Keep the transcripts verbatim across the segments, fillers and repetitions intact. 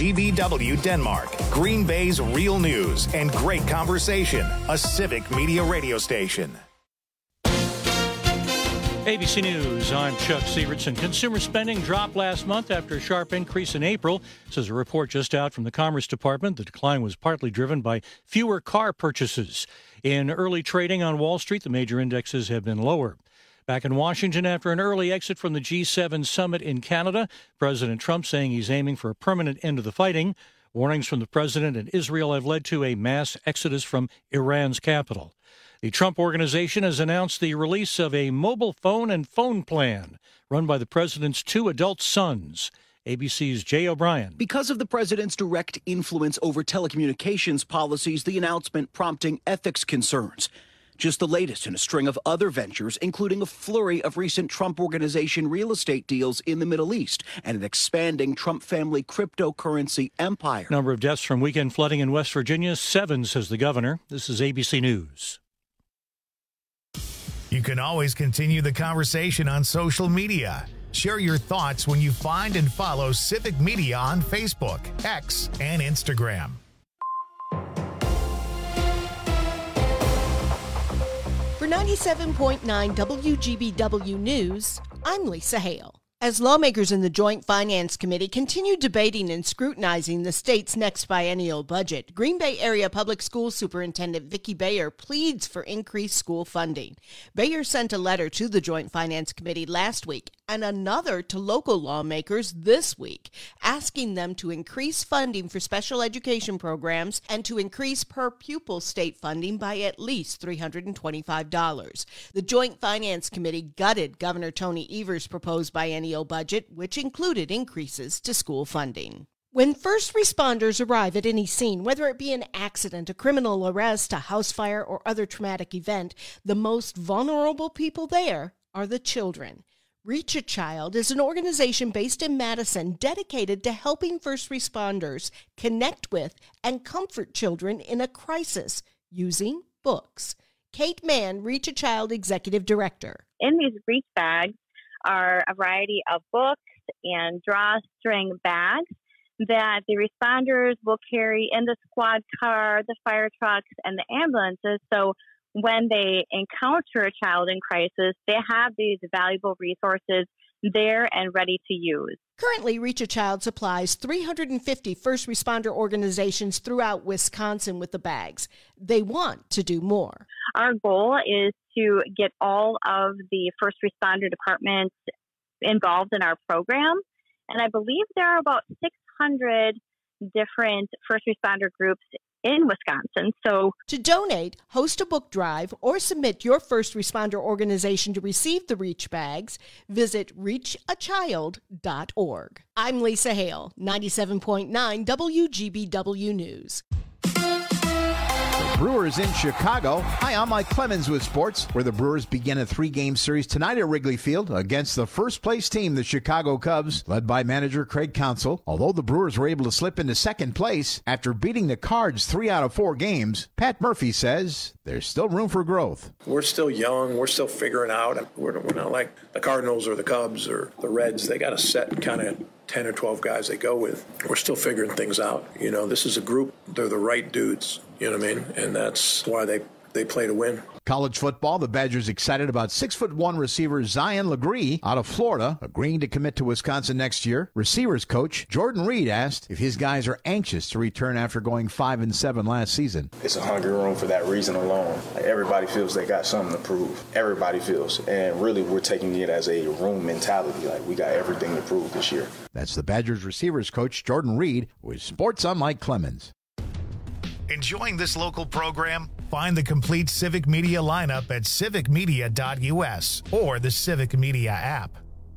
G B W Denmark, Green Bay's real news and great conversation, a Civic Media radio station. A B C News, I'm Chuck Sievertson. Consumer spending dropped last month after a sharp increase in April. Says a report just out from the Commerce Department. The decline was partly driven by fewer car purchases. In early trading on Wall Street, the major indexes have been lower. Back in Washington, after an early exit from the G seven summit in Canada, President Trump saying he's aiming for a permanent end to the fighting. Warnings from the president and Israel have led to a mass exodus from Iran's capital. The Trump Organization has announced the release of a mobile phone and phone plan run by the president's two adult sons. A B C's Jay O'Brien. Because of the president's direct influence over telecommunications policies, the announcement prompting ethics concerns. Just the latest in a string of other ventures, including a flurry of recent Trump Organization real estate deals in the Middle East and an expanding Trump family cryptocurrency empire. Number of deaths from weekend flooding in West Virginia, seven, says the governor. This is A B C News. You can always continue the conversation on social media. Share your thoughts when you find and follow Civic Media on Facebook, X, and Instagram. For ninety-seven point nine W G B W News, I'm Lisa Hale. As lawmakers in the Joint Finance Committee continue debating and scrutinizing the state's next biennial budget, Green Bay Area Public School Superintendent Vicki Bayer pleads for increased school funding. Bayer sent a letter to the Joint Finance Committee last week and another to local lawmakers this week, asking them to increase funding for special education programs and to increase per-pupil state funding by at least three hundred twenty-five dollars. The Joint Finance Committee gutted Governor Tony Evers' proposed biennial budget, which included increases to school funding. When first responders arrive at any scene, whether it be an accident, a criminal arrest, a house fire, or other traumatic event, the most vulnerable people there are the children. Reach a Child is an organization based in Madison dedicated to helping first responders connect with and comfort children in a crisis using books. Kate Mann, Reach a Child Executive Director. In these reach bags are a variety of books and drawstring bags that the responders will carry in the squad car, the fire trucks, and the ambulances. So when they encounter a child in crisis, they have these valuable resources there and ready to use. Currently, Reach a Child supplies three hundred fifty first responder organizations throughout Wisconsin with the bags. They want to do more. Our goal is to get all of the first responder departments involved in our program. And I believe there are about six hundred different first responder groups in Wisconsin. So to donate, host a book drive, or submit your first responder organization to receive the Reach bags, visit reach a child dot org. I'm Lisa Hale, ninety-seven point nine W G B W News. Brewers in Chicago. Hi, I'm Mike Clemens with sports, where the Brewers begin a three-game series tonight at Wrigley Field against the first-place team, the Chicago Cubs, led by manager Craig Counsell. Although the Brewers were able to slip into second place after beating the Cards three out of four games, Pat Murphy says there's still room for growth. We're still young. We're still figuring out. We're, we're not like the Cardinals or the Cubs or the Reds. They got a set kind of ten or twelve guys they go with. We're still figuring things out. You know, this is a group. They're the right dudes. You know what I mean? And that's why they, they play to win. College football, the Badgers excited about six foot one receiver Zion Legree out of Florida, agreeing to commit to Wisconsin next year. Receivers coach Jordan Reed asked if his guys are anxious to return after going five and seven last season. It's a hungry room for that reason alone. Like, everybody feels they got something to prove. Everybody feels. And really, we're taking it as a room mentality. Like, we got everything to prove this year. That's the Badgers receivers coach Jordan Reed with Sports on Mike Clemens. Enjoying this local program? Find the complete Civic Media lineup at civic media dot u s or the Civic Media app.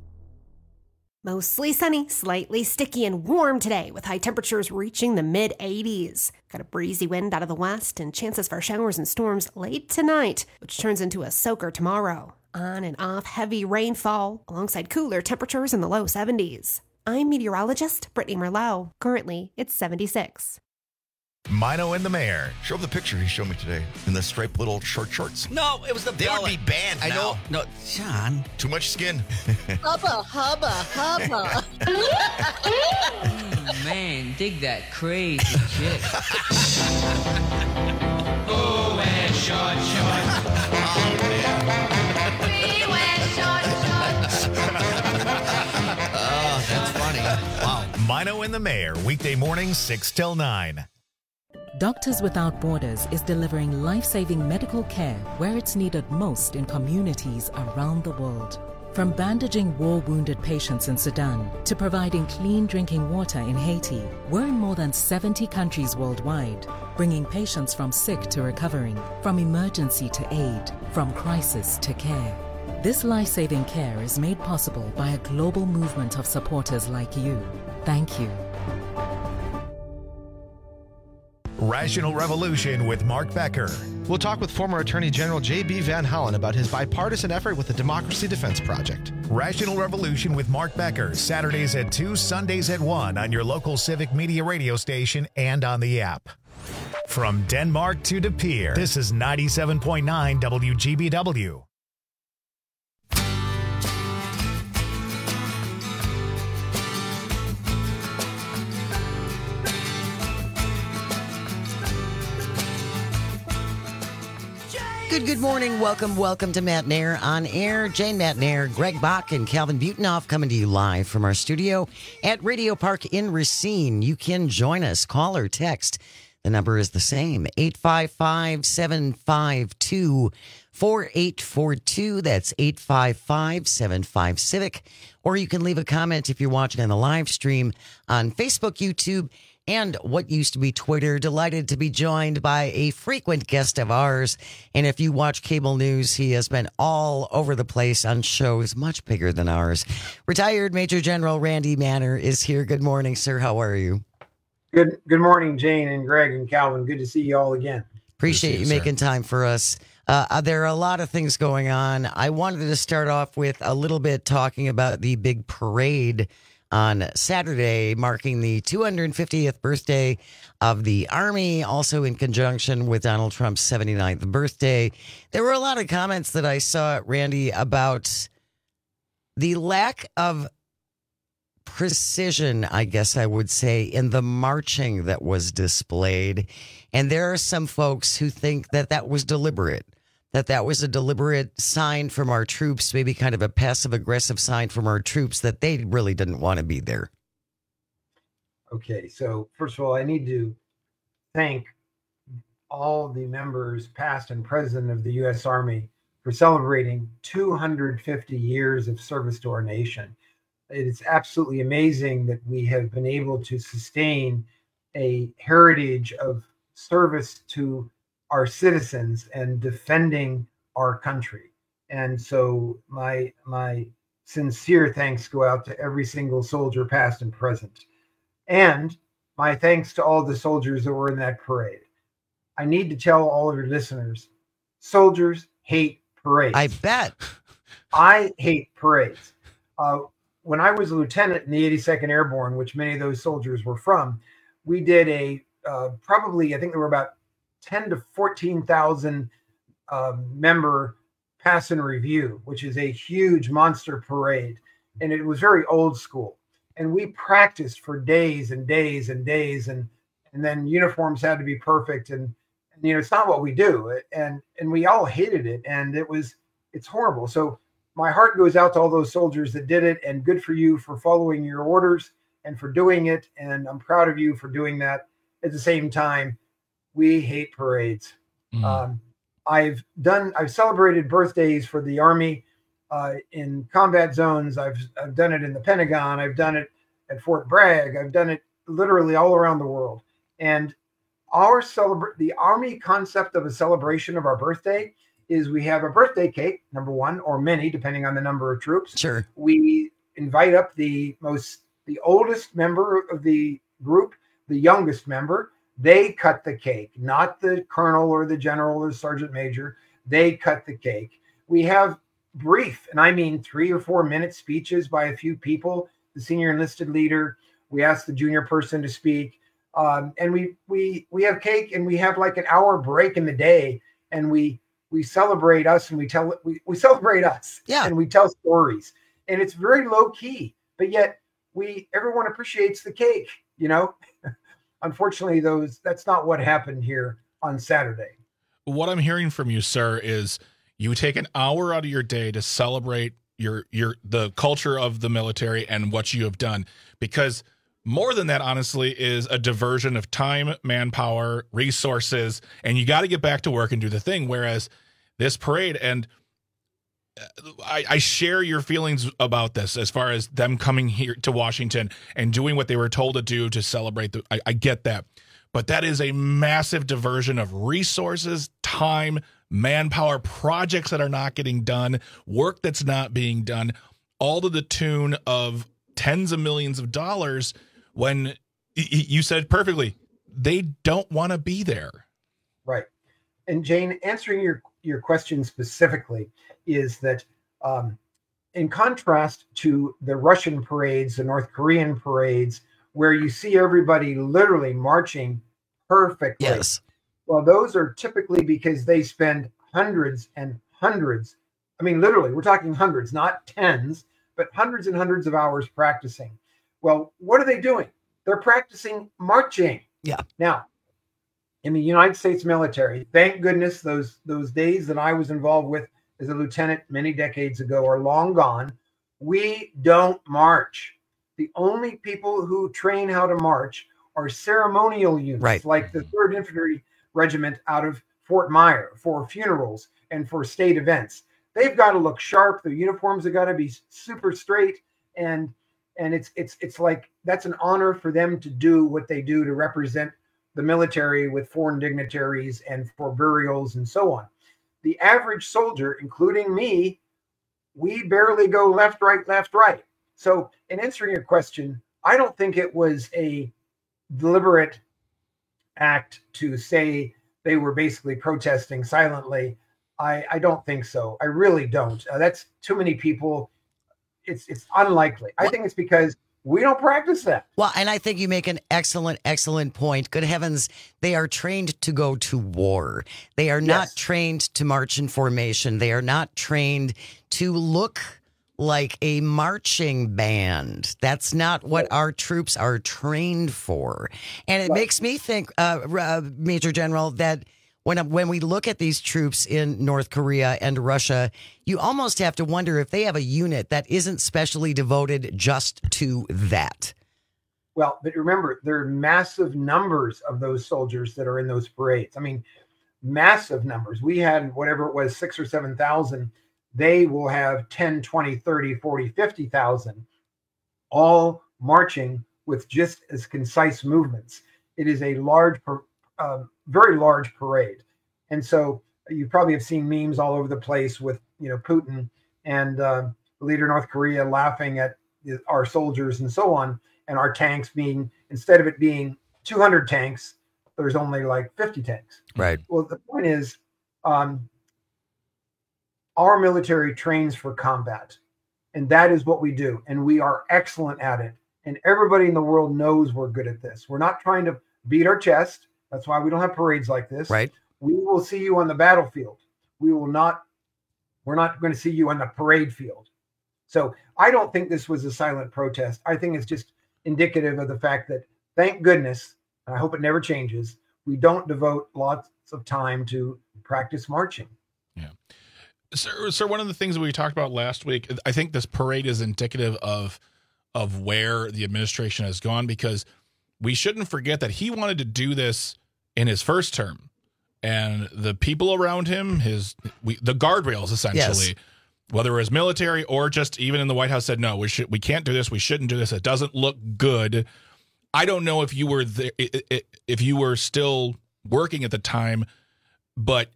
Mostly sunny, slightly sticky and warm today with high temperatures reaching the mid eighties. Got a breezy wind out of the west and chances for showers and storms late tonight, which turns into a soaker tomorrow. On and off heavy rainfall alongside cooler temperatures in the low seventies. I'm meteorologist Brittany Merlot. Currently, it's seventy-six. Mino and the Mayor. Show him the picture he showed me today in the striped little short shorts. No, it was the They belly. would be banned I now. know. No, Sean. Too much skin. Hubba, hubba, hubba. Oh, man, dig that crazy chick. Oh, and short shorts. We wear short shorts. Oh, that's funny. Wow. Mino and the Mayor, weekday mornings, six till nine. Doctors Without Borders is delivering life-saving medical care where it's needed most in communities around the world. From bandaging war-wounded patients in Sudan to providing clean drinking water in Haiti, we're in more than seventy countries worldwide, bringing patients from sick to recovering, from emergency to aid, from crisis to care. This life-saving care is made possible by a global movement of supporters like you. Thank you. Rational Revolution with Mark Becker. We'll talk with former Attorney General J B Van Hollen about his bipartisan effort with the Democracy Defense Project. Rational Revolution with Mark Becker, Saturdays at two, Sundays at one on your local Civic Media radio station and on the app. From Denmark to De Pere, this is ninety-seven point nine W G B W. Good, good morning. Welcome, welcome to Matt Nair on air. Jane Matt Nair, Greg Bach, and Calvin Butenhoff coming to you live from our studio at Radio Park in Racine. You can join us. Call or text. The number is the same, eight five five, seven five two, four eight four two. That's eight five five, seven five, Civic. Or you can leave a comment if you're watching on the live stream on Facebook, YouTube, and what used to be Twitter. Delighted to be joined by a frequent guest of ours. And if you watch cable news, he has been all over the place on shows much bigger than ours. Retired Major General Randy Manner is here. Good morning, sir. How are you? Good Good morning, Jane and Greg and Calvin. Good to see you all again. Appreciate you making time for us. Uh, there are a lot of things going on. I wanted to start off with a little bit talking about the big parade on Saturday, marking the two hundred fiftieth birthday of the Army, also in conjunction with Donald Trump's seventy-ninth birthday. There were a lot of comments that I saw, Randy, about the lack of precision, I guess I would say, in the marching that was displayed. And there are some folks who think that that was deliberate. That that was a deliberate sign from our troops, maybe kind of a passive-aggressive sign from our troops that they really didn't want to be there. Okay, so first of all, I need to thank all the members, past and present, of the U S Army for celebrating two hundred fifty years of service to our nation. It is absolutely amazing that we have been able to sustain a heritage of service to our citizens and defending our country. And so my my sincere thanks go out to every single soldier, past and present. And my thanks to all the soldiers that were in that parade. I need to tell all of your listeners, soldiers hate parades. I bet. I hate parades. Uh, when I was a lieutenant in the eighty-second Airborne, which many of those soldiers were from, we did a uh, probably, I think there were about ten to fourteen thousand uh, member pass and review, which is a huge monster parade. And it was very old school. And we practiced for days and days and days. And, and then uniforms had to be perfect. And, and, you know, it's not what we do. And, and we all hated it. And it was, it's horrible. So my heart goes out to all those soldiers that did it, and good for you for following your orders and for doing it. And I'm proud of you for doing that. At the same time, we hate parades. Mm. Um, I've done, I've celebrated birthdays for the Army uh, in combat zones. I've, I've done it in the Pentagon. I've done it at Fort Bragg. I've done it literally all around the world. And our celebrate, the Army concept of a celebration of our birthday is we have a birthday cake, number one, or many, depending on the number of troops. Sure. We invite up the most, the oldest member of the group, the youngest member. They cut the cake, not the colonel or the general or the sergeant major. They cut the cake. We have brief, and I mean three or four minute speeches by a few people, the senior enlisted leader. We ask the junior person to speak. Um, and we we we have cake, and we have like an hour break in the day, and we we celebrate us, and we tell we, we celebrate us, yeah, and we tell stories, and it's very low key, but yet we everyone appreciates the cake, you know. Unfortunately, those that's not what happened here on Saturday. What I'm hearing from you, sir, is you take an hour out of your day to celebrate your your the culture of the military and what you have done, because more than that, honestly, is a diversion of time, manpower, resources, and you got to get back to work and do the thing. Whereas this parade, and I, I share your feelings about this as far as them coming here to Washington and doing what they were told to do to celebrate. The, I, I get that. But that is a massive diversion of resources, time, manpower, projects that are not getting done, work that's not being done, all to the tune of tens of millions of dollars. When you said perfectly, they don't want to be there. Right. And Jane, answering your, your question specifically is that um, in contrast to the Russian parades, the North Korean parades, where you see everybody literally marching perfectly. Yes. Well, those are typically because they spend hundreds and hundreds. I mean, literally, we're talking hundreds, not tens, but hundreds and hundreds of hours practicing. Well, what are they doing? They're practicing marching. Yeah. Now, in the United States military, thank goodness those those days that I was involved with as a lieutenant many decades ago are long gone. We don't march. The only people who train how to march are ceremonial units, right, like the third Infantry Regiment out of Fort Myer for funerals and for state events. They've got to look sharp. Their uniforms have got to be super straight, and and it's it's it's like that's an honor for them to do what they do to represent the military with foreign dignitaries and for burials and so on. The average soldier, including me, we barely go left, right, left, right. So in answering your question, I don't think it was a deliberate act to say they were basically protesting silently. I, I don't think so. I really don't. Uh, that's too many people. It's it's unlikely. I think it's because we don't practice that. Well, and I think you make an excellent, excellent point. Good heavens, they are trained to go to war. They are not Yes. trained to march in formation. They are not trained to look like a marching band. That's not what our troops are trained for. And it Right. makes me think, uh, uh, Major General, that when when we look at these troops in North Korea and Russia, you almost have to wonder if they have a unit that isn't specially devoted just to that. Well, but remember, there are massive numbers of those soldiers that are in those parades. I mean, massive numbers. We had whatever it was, six or seven thousand. They will have ten, twenty, thirty, forty, fifty thousand, all marching with just as concise movements. It is a large, uh, very large parade. And so you probably have seen memes all over the place with, you know, Putin and uh, the leader of North Korea laughing at our soldiers and so on, and our tanks being, instead of it being two hundred tanks, there's only like fifty tanks. Right. Well, the point is, um, our military trains for combat, and that is what we do, and we are excellent at it. And everybody in the world knows we're good at this. We're not trying to beat our chest. That's why we don't have parades like this. Right. We will see you on the battlefield. We will not, we're not going to see you on the parade field. So I don't think this was a silent protest. I think it's just indicative of the fact that, thank goodness, and I hope it never changes, we don't devote lots of time to practice marching. Yeah. Sir, sir, one of the things that we talked about last week, I think this parade is indicative of of where the administration has gone, because we shouldn't forget that he wanted to do this in his first term, and the people around him, his we, the guardrails essentially, Yes. whether it was military or just even in the White House, said no, we should we can't do this, we shouldn't do this, it doesn't look good. I don't know if you were there, if you were still working at the time, but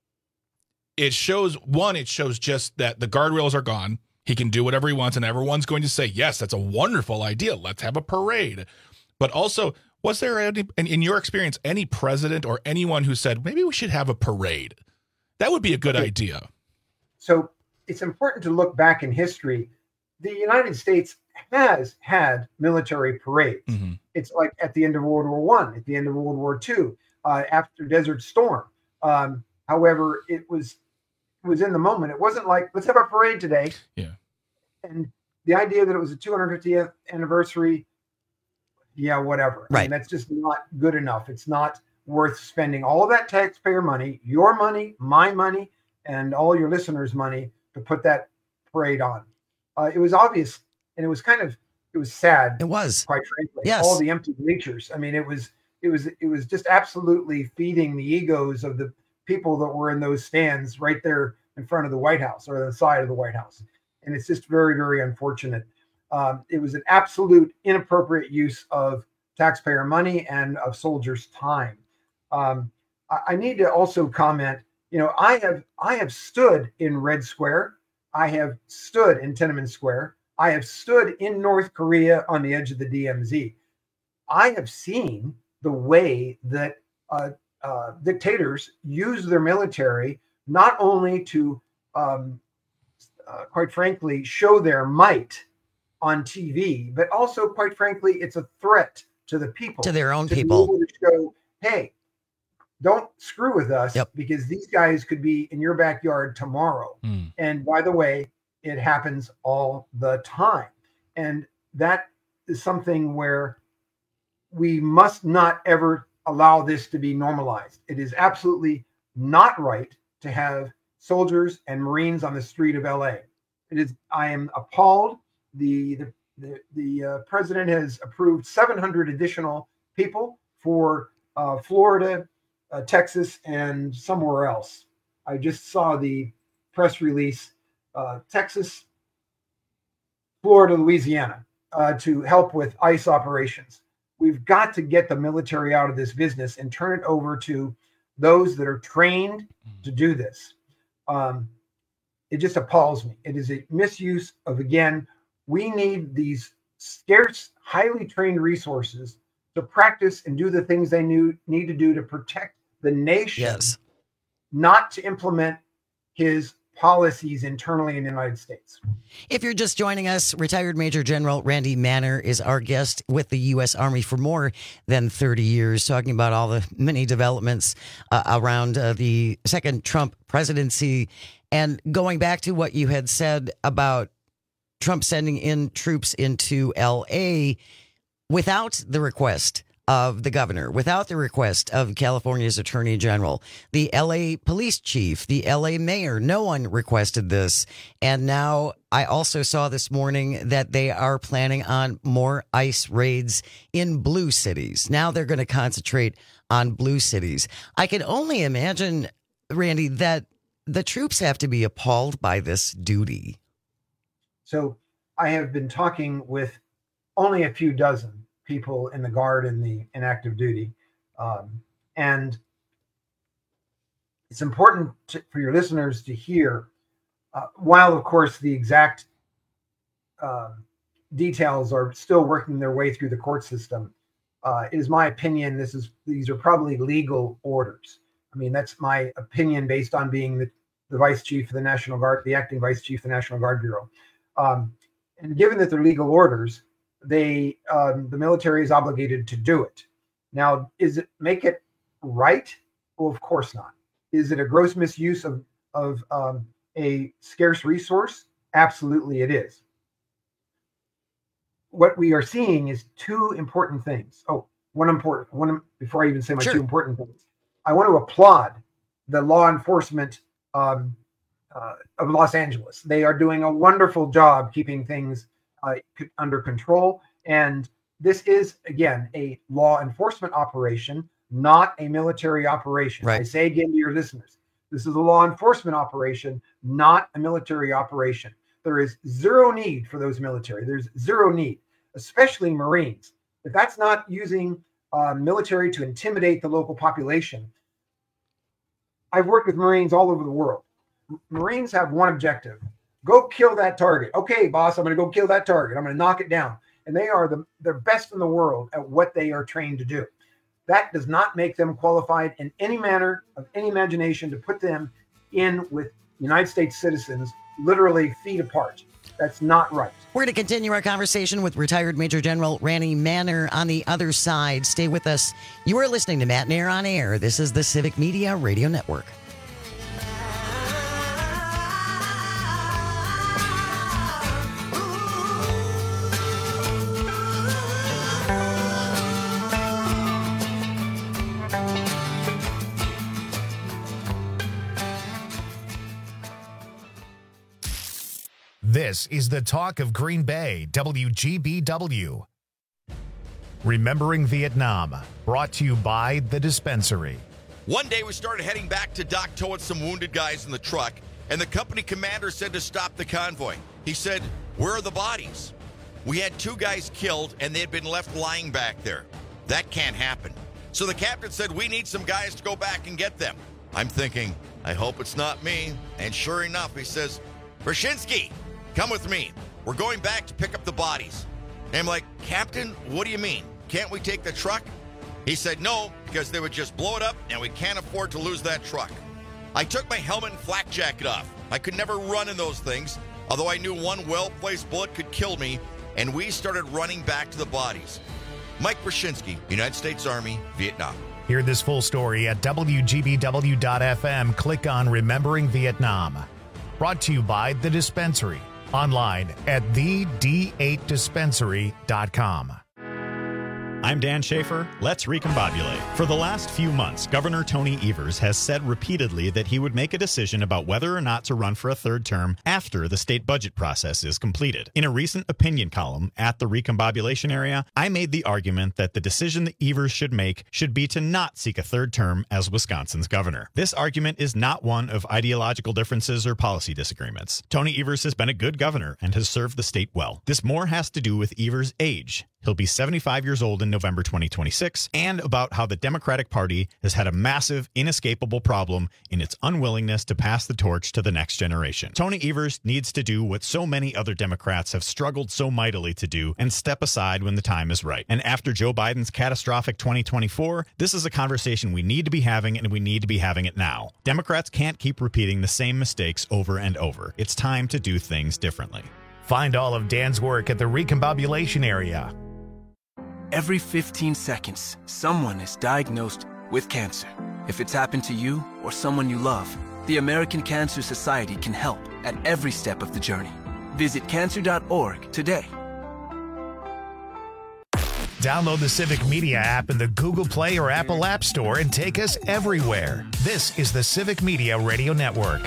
it shows, one, it shows just that the guardrails are gone. He can do whatever he wants, and everyone's going to say, yes, that's a wonderful idea. Let's have a parade. But also, was there, any, in your experience, any president or anyone who said, maybe we should have a parade? That would be a good Okay. idea. So it's important to look back in history. The United States has had military parades. Mm-hmm. It's like at the end of World War One, at the end of World War Two, uh, after Desert Storm. Um, however, it was it was in the moment. It wasn't like, let's have a parade today. Yeah. And the idea that it was a two hundred fiftieth anniversary, yeah, whatever. Right. I mean, that's just not good enough. It's not worth spending all of that taxpayer money, your money, my money, and all your listeners' money to put that parade on. Uh, it was obvious, and it was kind of, it was sad. It was, quite frankly. Yes. All the empty bleachers. I mean, it was, it was, it was just absolutely feeding the egos of the people that were in those stands right there in front of the White House or the side of the White House. And it's just very, very unfortunate. Um, it was an absolute inappropriate use of taxpayer money and of soldiers' time. Um, I, I need to also comment, you know, I have I have stood in Red Square. I have stood in Tiananmen Square. I have stood in North Korea on the edge of the D M Z. I have seen the way that uh, uh, dictators use their military not only to, um, uh, quite frankly, show their might on T V, but also, quite frankly, it's a threat to the people. To their own to people. Be able to show, hey, don't screw with us Yep. because these guys could be in your backyard tomorrow. Mm. And by the way, it happens all the time. And that is something where we must not ever allow this to be normalized. It is absolutely not right to have soldiers and Marines on the street of L A. It is. I am appalled. The the the, the uh, president has approved seven hundred additional people for uh, Florida, uh, Texas, and somewhere else. I just saw the press release. Uh, Texas, Florida, Louisiana, uh, to help with ICE operations. We've got to get the military out of this business and turn it over to those that are trained to do this. Um, it just appalls me. It is a misuse of, again, we need these scarce, highly trained resources to practice and do the things they knew, need to do to protect the nation, Yes. not to implement his policies internally in the United States. If you're just joining us, retired Major General Randy Manner is our guest with the U S Army for more than thirty years, talking about all the many developments uh, around uh, the second Trump presidency. And going back to what you had said about Trump sending in troops into L A without the request of the governor, without the request of California's attorney general, the L A police chief, the L A mayor, no one requested this. And now I also saw this morning that they are planning on more ICE raids in blue cities. Now they're going to concentrate on blue cities. I can only imagine, Randy, that the troops have to be appalled by this duty. So I have been talking with only a few dozen people in the Guard and the in active duty. Um, and it's important to, for your listeners to hear, uh, while of course the exact uh, details are still working their way through the court system, uh, it is my opinion this is these are probably legal orders. I mean, that's my opinion based on being the, the vice chief of the National Guard, the acting vice chief of the National Guard Bureau. Um, and given that they're legal orders, they um, the military is obligated to do it. Now, is it make it right? Well, of course not. Is it a gross misuse of of um, a scarce resource? Absolutely, it is. What we are seeing is two important things. Oh, one important one before I even say my Sure. two important things. I want to applaud the law enforcement um, uh, of Los Angeles. They are doing a wonderful job keeping things uh, c- under control. And this is, again, a law enforcement operation, not a military operation. Right. I say again to your listeners, this is a law enforcement operation, not a military operation. There is zero need for those military. There's zero need, especially Marines. If that's not using uh, military to intimidate the local population, I've worked with Marines all over the world. M- Marines have one objective: go kill that target. Okay, boss, I'm going to go kill that target. I'm going to knock it down. And they are the they're best in the world at what they are trained to do. That does not make them qualified in any manner of any imagination to put them in with United States citizens, literally feet apart. That's not right. We're going to continue our conversation with retired Major General Randy Manner on the other side. Stay with us. You are listening to Matt Nair on Air. This is the Civic Media Radio Network. This is the talk of Green Bay, W G B W. Remembering Vietnam, brought to you by The Dispensary. One day we started heading back to Dak To with some wounded guys in the truck, and the company commander said to stop the convoy. He said, "Where are the bodies?" We had two guys killed, and they had been left lying back there. That can't happen. So the captain said, "We need some guys to go back and get them." I'm thinking, I hope it's not me. And sure enough, he says, "Brzezinski, come with me. We're going back to pick up the bodies." And I'm like, "Captain, what do you mean? Can't we take the truck?" He said, "No, because they would just blow it up, and we can't afford to lose that truck." I took my helmet and flak jacket off. I could never run in those things, although I knew one well-placed bullet could kill me, and we started running back to the bodies. Mike Brzezinski, United States Army, Vietnam. Hear this full story at W G B W dot F M. Click on Remembering Vietnam. Brought to you by The Dispensary. Online at the D eight dispensary dot com. I'm Dan Schaefer. Let's recombobulate. For the last few months, Governor Tony Evers has said repeatedly that he would make a decision about whether or not to run for a third term after the state budget process is completed. In a recent opinion column at the Recombobulation Area, I made the argument that the decision that Evers should make should be to not seek a third term as Wisconsin's governor. This argument is not one of ideological differences or policy disagreements. Tony Evers has been a good governor and has served the state well. This more has to do with Evers' age. He'll be seventy-five years old in November twenty twenty-six, and about how the Democratic Party has had a massive, inescapable problem in its unwillingness to pass the torch to the next generation. Tony Evers needs to do what so many other Democrats have struggled so mightily to do and step aside when the time is right. And after Joe Biden's catastrophic twenty twenty-four, this is a conversation we need to be having, and we need to be having it now. Democrats can't keep repeating the same mistakes over and over. It's time to do things differently. Find all of Dan's work at the Recombobulation Area. Every fifteen seconds, someone is diagnosed with cancer. If it's happened to you or someone you love, the American Cancer Society can help at every step of the journey. Visit cancer dot org today. Download the Civic Media app in the Google Play or Apple App Store and take us everywhere. This is the Civic Media Radio Network.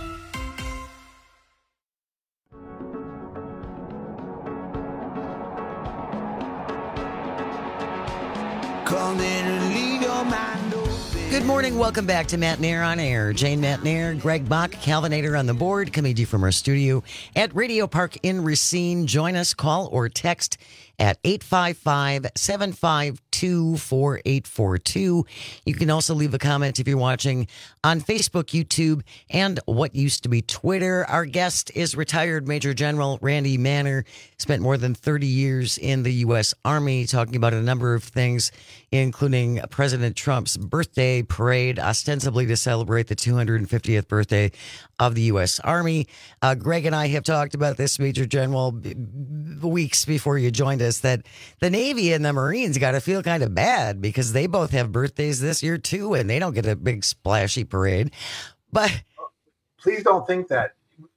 Good morning. Welcome back to Matt Nair on Air. Jane Matt Nair, Greg Bach, Calvinator on the board, coming to you from our studio at Radio Park in Racine. Join us, call or text at eight five five, seven five two, four eight four two. You can also leave a comment if you're watching on Facebook, YouTube, and what used to be Twitter. Our guest is retired Major General Randy Manner. Spent more than thirty years in the U S Army, talking about a number of things, including President Trump's birthday parade, ostensibly to celebrate the two hundred fiftieth birthday of the U S Army. Uh, Greg and I have talked about this, Major General, b- b- weeks before you joined us, that the Navy and the Marines got to feel kind of bad because they both have birthdays this year too, and they don't get a big splashy parade. But please don't think that.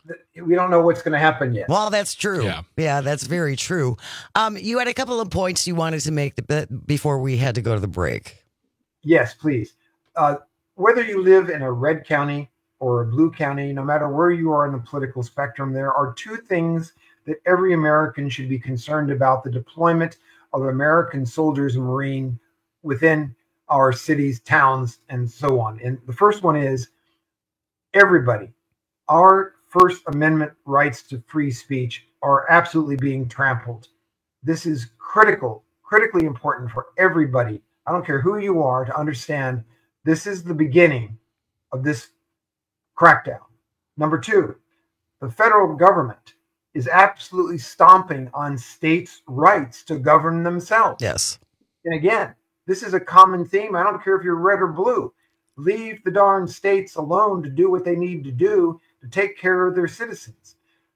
We don't know what's going to happen yet. Well, that's true. Yeah, yeah that's very true. Um, you had a couple of points you wanted to make the, before we had to go to the break. Yes, please. Uh, whether you live in a red county or a blue county, no matter where you are in the political spectrum, there are two things that every American should be concerned about: the deployment of American soldiers and Marines within our cities, towns, and so on. And the first one is everybody. Our First Amendment rights to free speech are absolutely being trampled. This is critical, critically important for everybody. I don't care who you are, to understand this is the beginning of this crackdown. Number two, the federal government is absolutely stomping on states' rights to govern themselves. Yes. And again, this is a common theme. I don't care if you're red or blue. Leave the darn states alone to do what they need to do to take care of their citizens.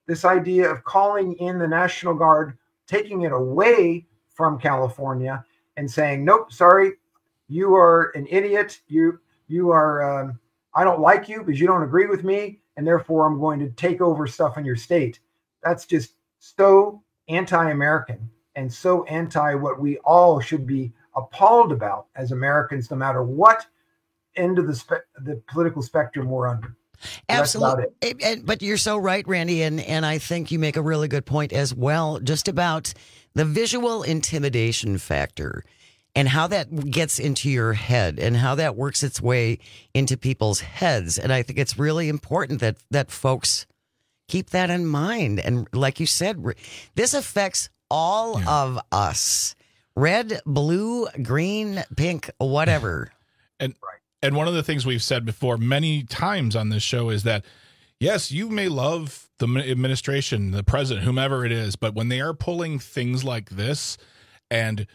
this idea of calling in the National Guard, taking it away from California and saying, nope, sorry, you are an idiot. You, you are, um, I don't like you because you don't agree with me, and therefore I'm going to take over stuff in your state. That's just so anti-American and so anti what we all should be appalled about as Americans, no matter what end of the spe- the political spectrum we're under. Absolutely. It. It, but you're so right, Randy. And, and I think you make a really good point as well, just about the visual intimidation factor and how that gets into your head and how that works its way into people's heads. And I think it's really important that, that folks keep that in mind. And like you said, this affects all yeah. of us. Red, blue, green, pink, whatever. And and one of the things we've said before many times on this show is that, yes, you may love the administration, the president, whomever it is, but when they are pulling things like this and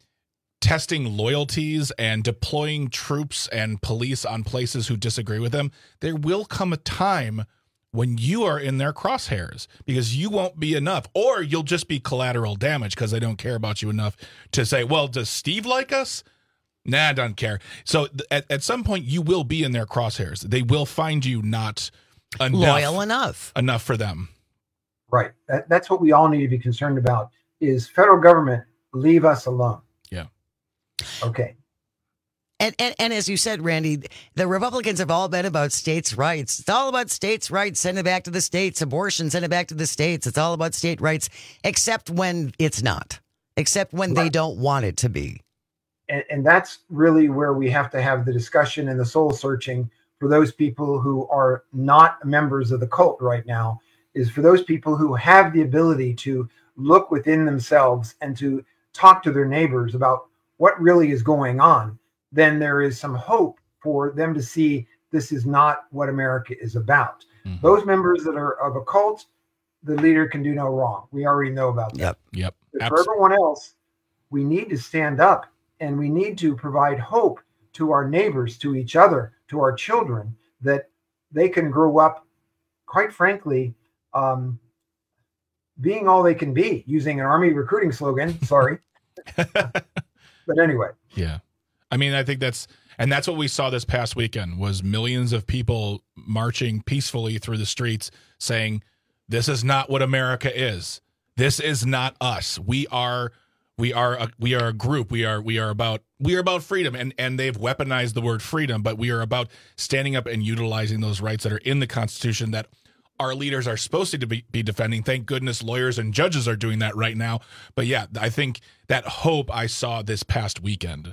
testing loyalties and deploying troops and police on places who disagree with them, there will come a time when you are in their crosshairs because you won't be enough, or you'll just be collateral damage because they don't care about you enough to say, well, does Steve like us? Nah, I don't care. So th- at, at some point you will be in their crosshairs. They will find you not enough, loyal enough, enough for them. Right. That, that's what we all need to be concerned about is federal government, leave us alone. Yeah. Okay. And, and and as you said, Randy, the Republicans have all been about states' rights. It's all about states' rights. Send it back to the states. Abortion, send it back to the states. It's all about state rights, except when it's not, except when right. they don't want it to be. And, and that's really where we have to have the discussion and the soul searching for those people who are not members of the cult right now, is for those people who have the ability to look within themselves and to talk to their neighbors about what really is going on. Then there is some hope for them to see this is not what America is about. Mm-hmm. Those members that are of a cult, the leader can do no wrong. We already know about that. Yep. Yep. But for everyone else, we need to stand up and we need to provide hope to our neighbors, to each other, to our children, that they can grow up, quite frankly, um, being all they can be, using an Army recruiting slogan. Sorry. But anyway. Yeah. I mean, I think that's, and that's what we saw this past weekend was millions of people marching peacefully through the streets saying, this is not what America is. This is not us. We are, we are, a, we are a group. We are, we are about, we are about freedom. And, and they've weaponized the word freedom, but we are about standing up and utilizing those rights that are in the Constitution that our leaders are supposed to be, be defending. Thank goodness lawyers and judges are doing that right now. But yeah, I think that hope I saw this past weekend.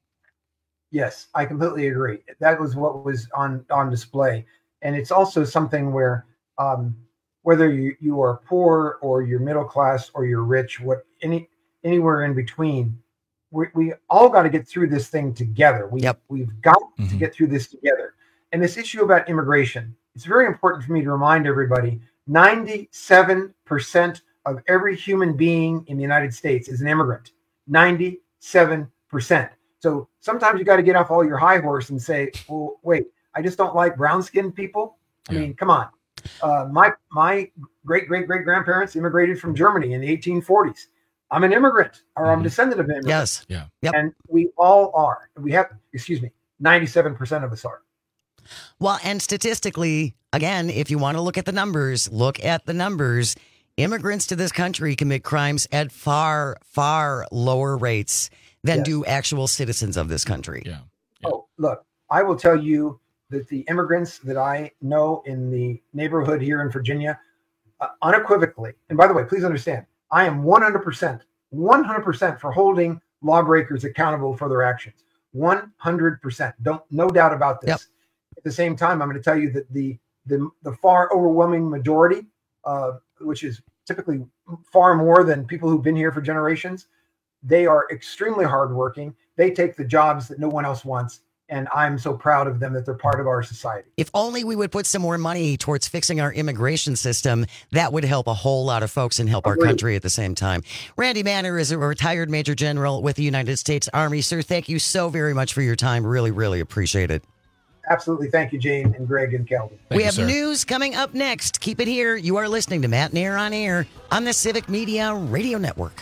Yes, I completely agree. That was what was on, on display. And it's also something where um, whether you, you are poor or you're middle class or you're rich, what any anywhere in between, we, we all got to get through this thing together. We, yep. We've got mm-hmm. to get through this together. And this issue about immigration, it's very important for me to remind everybody, ninety-seven percent of every human being in the United States is an immigrant. ninety-seven percent. So sometimes you got to get off all your high horse and say, well, wait, I just don't like brown-skinned people. I yeah. mean, come on. Uh, my my great-great-great-grandparents immigrated from Germany in the eighteen forties. I'm an immigrant, or I'm a descendant of immigrants. Yes. Yeah. Yep. And we all are. We have, excuse me, ninety-seven percent of us are. Well, and statistically, again, if you want to look at the numbers, look at the numbers. Immigrants to this country commit crimes at far, far lower rates than Yes. do actual citizens of this country. Yeah. Oh, look, I will tell you that the immigrants that I know in the neighborhood here in Virginia, uh, unequivocally, and by the way, please understand, I am one hundred percent, one hundred percent for holding lawbreakers accountable for their actions. one hundred percent. Don't, no doubt about this. Yep. At the same time, I'm going to tell you that the the, the far overwhelming majority, uh, which is typically far more than people who've been here for generations, they are extremely hardworking. They take the jobs that no one else wants. And I'm so proud of them that they're part of our society. If only we would put some more money towards fixing our immigration system, that would help a whole lot of folks and help our Agreed. country at the same time. Randy Manner is a retired Major General with the United States Army. Sir, thank you so very much for your time. Really, really appreciate it. Absolutely. Thank you, Jane and Greg and Kelvin. We have news coming up next. Keep it here. You are listening to Matt and Air on Air on the Civic Media Radio Network.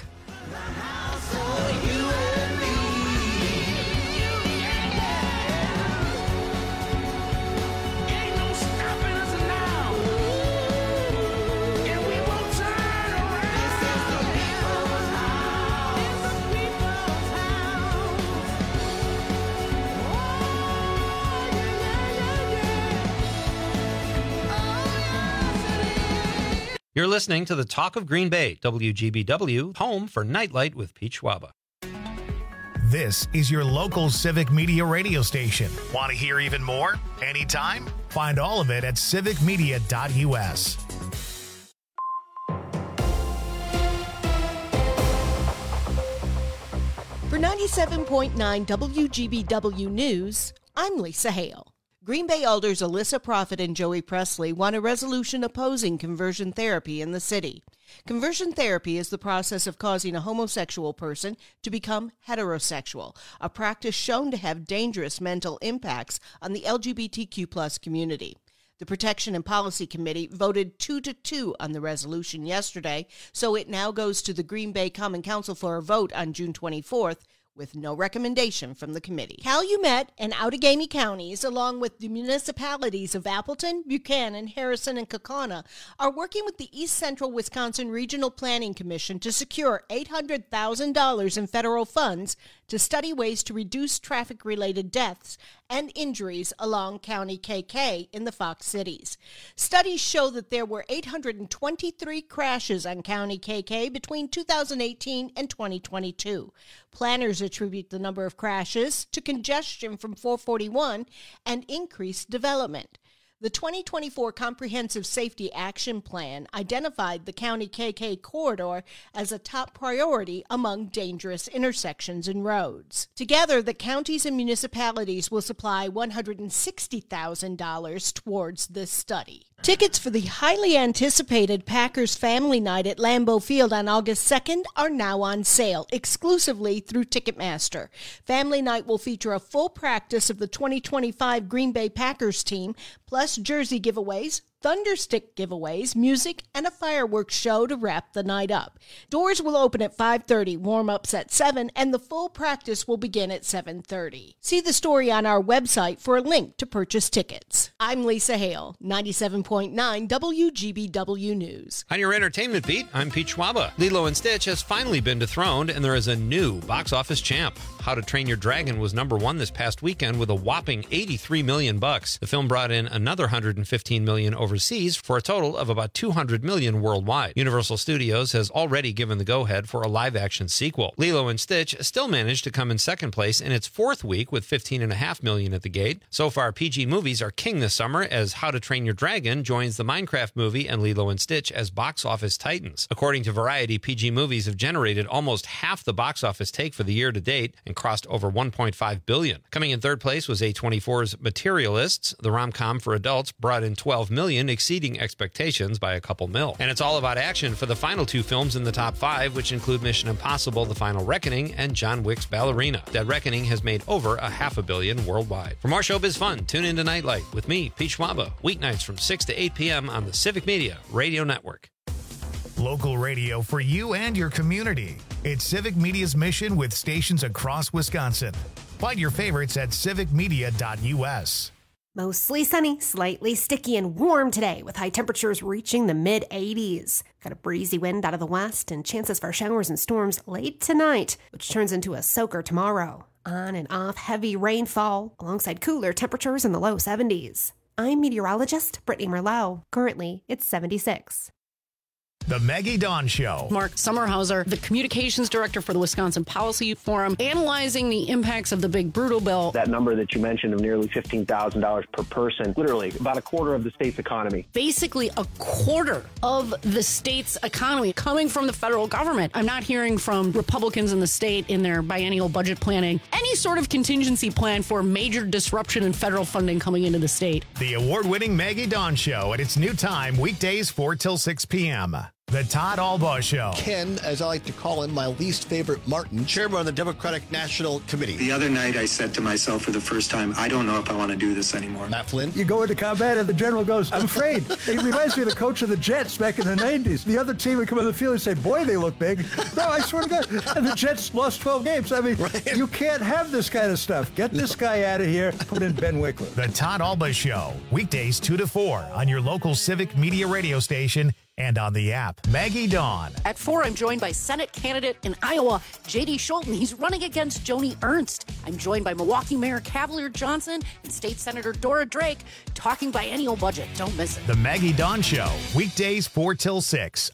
You're listening to the Talk of Green Bay, W G B W, home for Nightlight with Pete Schwaba. This is your local Civic Media radio station. Want to hear even more? Anytime? Find all of it at civic media dot u s. For ninety-seven point nine W G B W News, I'm Lisa Hale. Green Bay Alders Alyssa Profit and Joey Presley want a resolution opposing conversion therapy in the city. Conversion therapy is the process of causing a homosexual person to become heterosexual, a practice shown to have dangerous mental impacts on the L G B T Q plus community. The Protection and Policy Committee voted two to two on the resolution yesterday, so it now goes to the Green Bay Common Council for a vote on June twenty-fourth, with no recommendation from the committee. Calumet and Outagamie counties, along with the municipalities of Appleton, Buchanan, Harrison, and Kaukauna, are working with the East Central Wisconsin Regional Planning Commission to secure eight hundred thousand dollars in federal funds to study ways to reduce traffic-related deaths and injuries along County K K in the Fox cities. Studies show that there were eight hundred twenty-three crashes on County K K between two thousand eighteen and twenty twenty-two. Planners attribute the number of crashes to congestion from four forty-one and increased development. The twenty twenty-four Comprehensive Safety Action Plan identified the County K K corridor as a top priority among dangerous intersections and roads. Together, the counties and municipalities will supply one hundred sixty thousand dollars towards this study. Tickets for the highly anticipated Packers Family Night at Lambeau Field on August second are now on sale exclusively through Ticketmaster. Family Night will feature a full practice of the twenty twenty-five Green Bay Packers team, plus jersey giveaways, Thunderstick giveaways, music, and a fireworks show to wrap the night up. Doors will open at five thirty, warm-ups at seven, and the full practice will begin at seven thirty. See the story on our website for a link to purchase tickets. I'm Lisa Hale, ninety-seven point nine W G B W News. On your entertainment beat, I'm Pete Schwaba. Lilo and Stitch has finally been dethroned, and there is a new box office champ. How to Train Your Dragon was number one this past weekend with a whopping eighty-three million bucks. The film brought in another one hundred fifteen million overseas for a total of about two hundred million worldwide. Universal Studios has already given the go-ahead for a live-action sequel. Lilo and Stitch still managed to come in second place in its fourth week with fifteen point five million at the gate. So far, P G movies are king this summer as How to Train Your Dragon joins the Minecraft movie and Lilo and Stitch as box office titans. According to Variety, P G movies have generated almost half the box office take for the year to date and crossed over one point five billion dollars. Coming in third place was A twenty-four's Materialists. The rom-com for adults brought in twelve million dollars, exceeding expectations by a couple mil. And it's all about action for the final two films in the top five, which include Mission Impossible: The Final Reckoning and John Wick's Ballerina. That Reckoning has made over a half a billion worldwide. For more showbiz fun, tune in to Nightlight with me, Pete Schwaba, weeknights from six to eight p.m. on the Civic Media Radio Network. Local radio for you and your community. It's Civic Media's mission with stations across Wisconsin. Find your favorites at civic media dot u s. Mostly sunny, slightly sticky and warm today with high temperatures reaching the mid eighties. Got a breezy wind out of the west and chances for showers and storms late tonight, which turns into a soaker tomorrow. On and off heavy rainfall alongside cooler temperatures in the low seventies. I'm meteorologist Brittany Merlot. Currently, it's seventy-six. The Maggie Dawn Show. Mark Sommerhauser, the communications director for the Wisconsin Policy Forum, analyzing the impacts of the big brutal bill. That number that you mentioned of nearly fifteen thousand dollars per person, literally about a quarter of the state's economy. Basically a quarter of the state's economy coming from the federal government. I'm not hearing from Republicans in the state in their biennial budget planning any sort of contingency plan for major disruption in federal funding coming into the state. The award-winning Maggie Dawn Show at its new time, weekdays four till six p.m. The Todd Albaugh Show. Ken, as I like to call him, my least favorite Martin, chairman of the Democratic National Committee. The other night I said to myself for the first time, I don't know if I want to do this anymore. Matt Flynn. You go into combat and the general goes, I'm afraid. It reminds me of the coach of the Jets back in the nineties. The other team would come on the field and say, boy, they look big. No, I swear to God. And the Jets lost twelve games. I mean, right. You can't have this kind of stuff. Get this guy out of here. Put in Ben Wickler. The Todd Albaugh Show. Weekdays two to four on your local Civic Media radio station and on the app. Maggie Dawn. At four, I'm joined by Senate candidate in Iowa, J D Scholten. He's running against Joni Ernst. I'm joined by Milwaukee Mayor Cavalier Johnson and State Senator Dora Drake, talking biennial budget. Don't miss it. The Maggie Dawn Show. Weekdays four till six.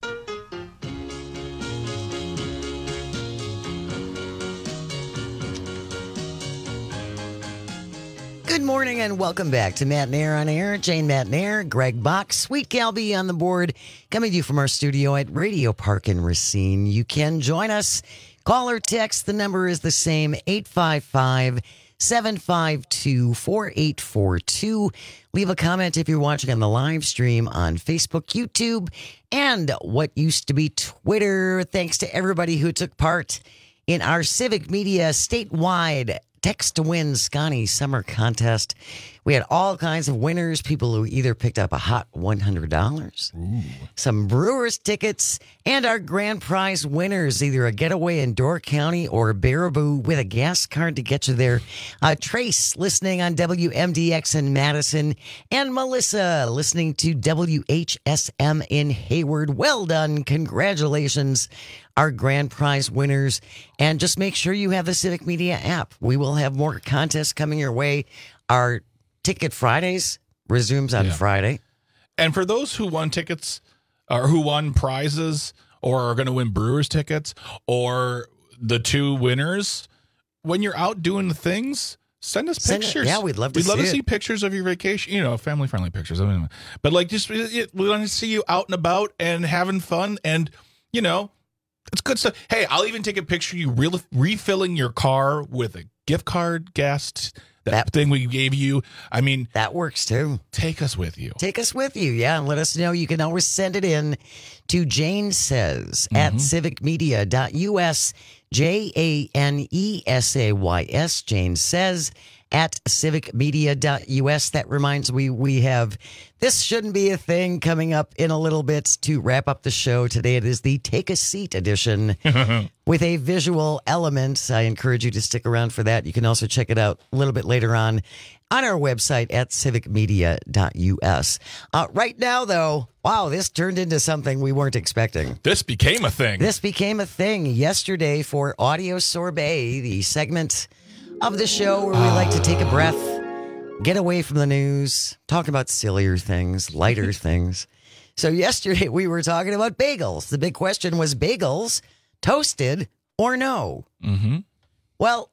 Good morning and welcome back to Matt Nair on Air. Jane Matt Nair, Greg Bach, Sweet Calby on the board, coming to you from our studio at Radio Park in Racine. You can join us. Call or text. The number is the same, eight five five, seven five two, four eight four two. Leave a comment if you're watching on the live stream on Facebook, YouTube, and what used to be Twitter. Thanks to everybody who took part in our Civic Media statewide Text to Win Scotty Summer Contest. We had all kinds of winners, people who either picked up a hot one hundred dollars, Ooh. some Brewers tickets, and our grand prize winners, either a getaway in Door County or Baraboo with a gas card to get you there. Uh, Trace, listening on W M D X in Madison, and Melissa, listening to W H S M in Hayward. Well done. Congratulations, our grand prize winners. And just make sure you have the Civic Media app. We will have more contests coming your way. Our Ticket Fridays resumes on yeah. Friday. And for those who won tickets or who won prizes or are going to win Brewers tickets or the two winners, when you're out doing the things, send us send pictures. It. Yeah, we'd love to we'd see love to it. see pictures of your vacation, you know, family-friendly pictures. I mean, but like just we want to see you out and about and having fun and, you know, it's good stuff. Hey, I'll even take a picture of you re- refilling your car with a gift card, gas, that, that thing we gave you. I mean, that works too. Take us with you. Take us with you. Yeah. And let us know. You can always send it in to Jane Says mm-hmm. at civic media dot U S. J A N E S A Y S. Jane Says at civic media dot U S. That reminds me, we have This Shouldn't Be a Thing coming up in a little bit to wrap up the show. Today it is the Take a Seat edition with a visual element. I encourage you to stick around for that. You can also check it out a little bit later on on our website at civic media dot U S. Uh, right now, though, wow, this turned into something we weren't expecting. This became a thing. This became a thing yesterday for Audio Sorbet, the segment of the show where we like to take a breath, get away from the news, talk about sillier things, lighter things. So yesterday we were talking about bagels. The big question was bagels, toasted or no? Mm-hmm. Well,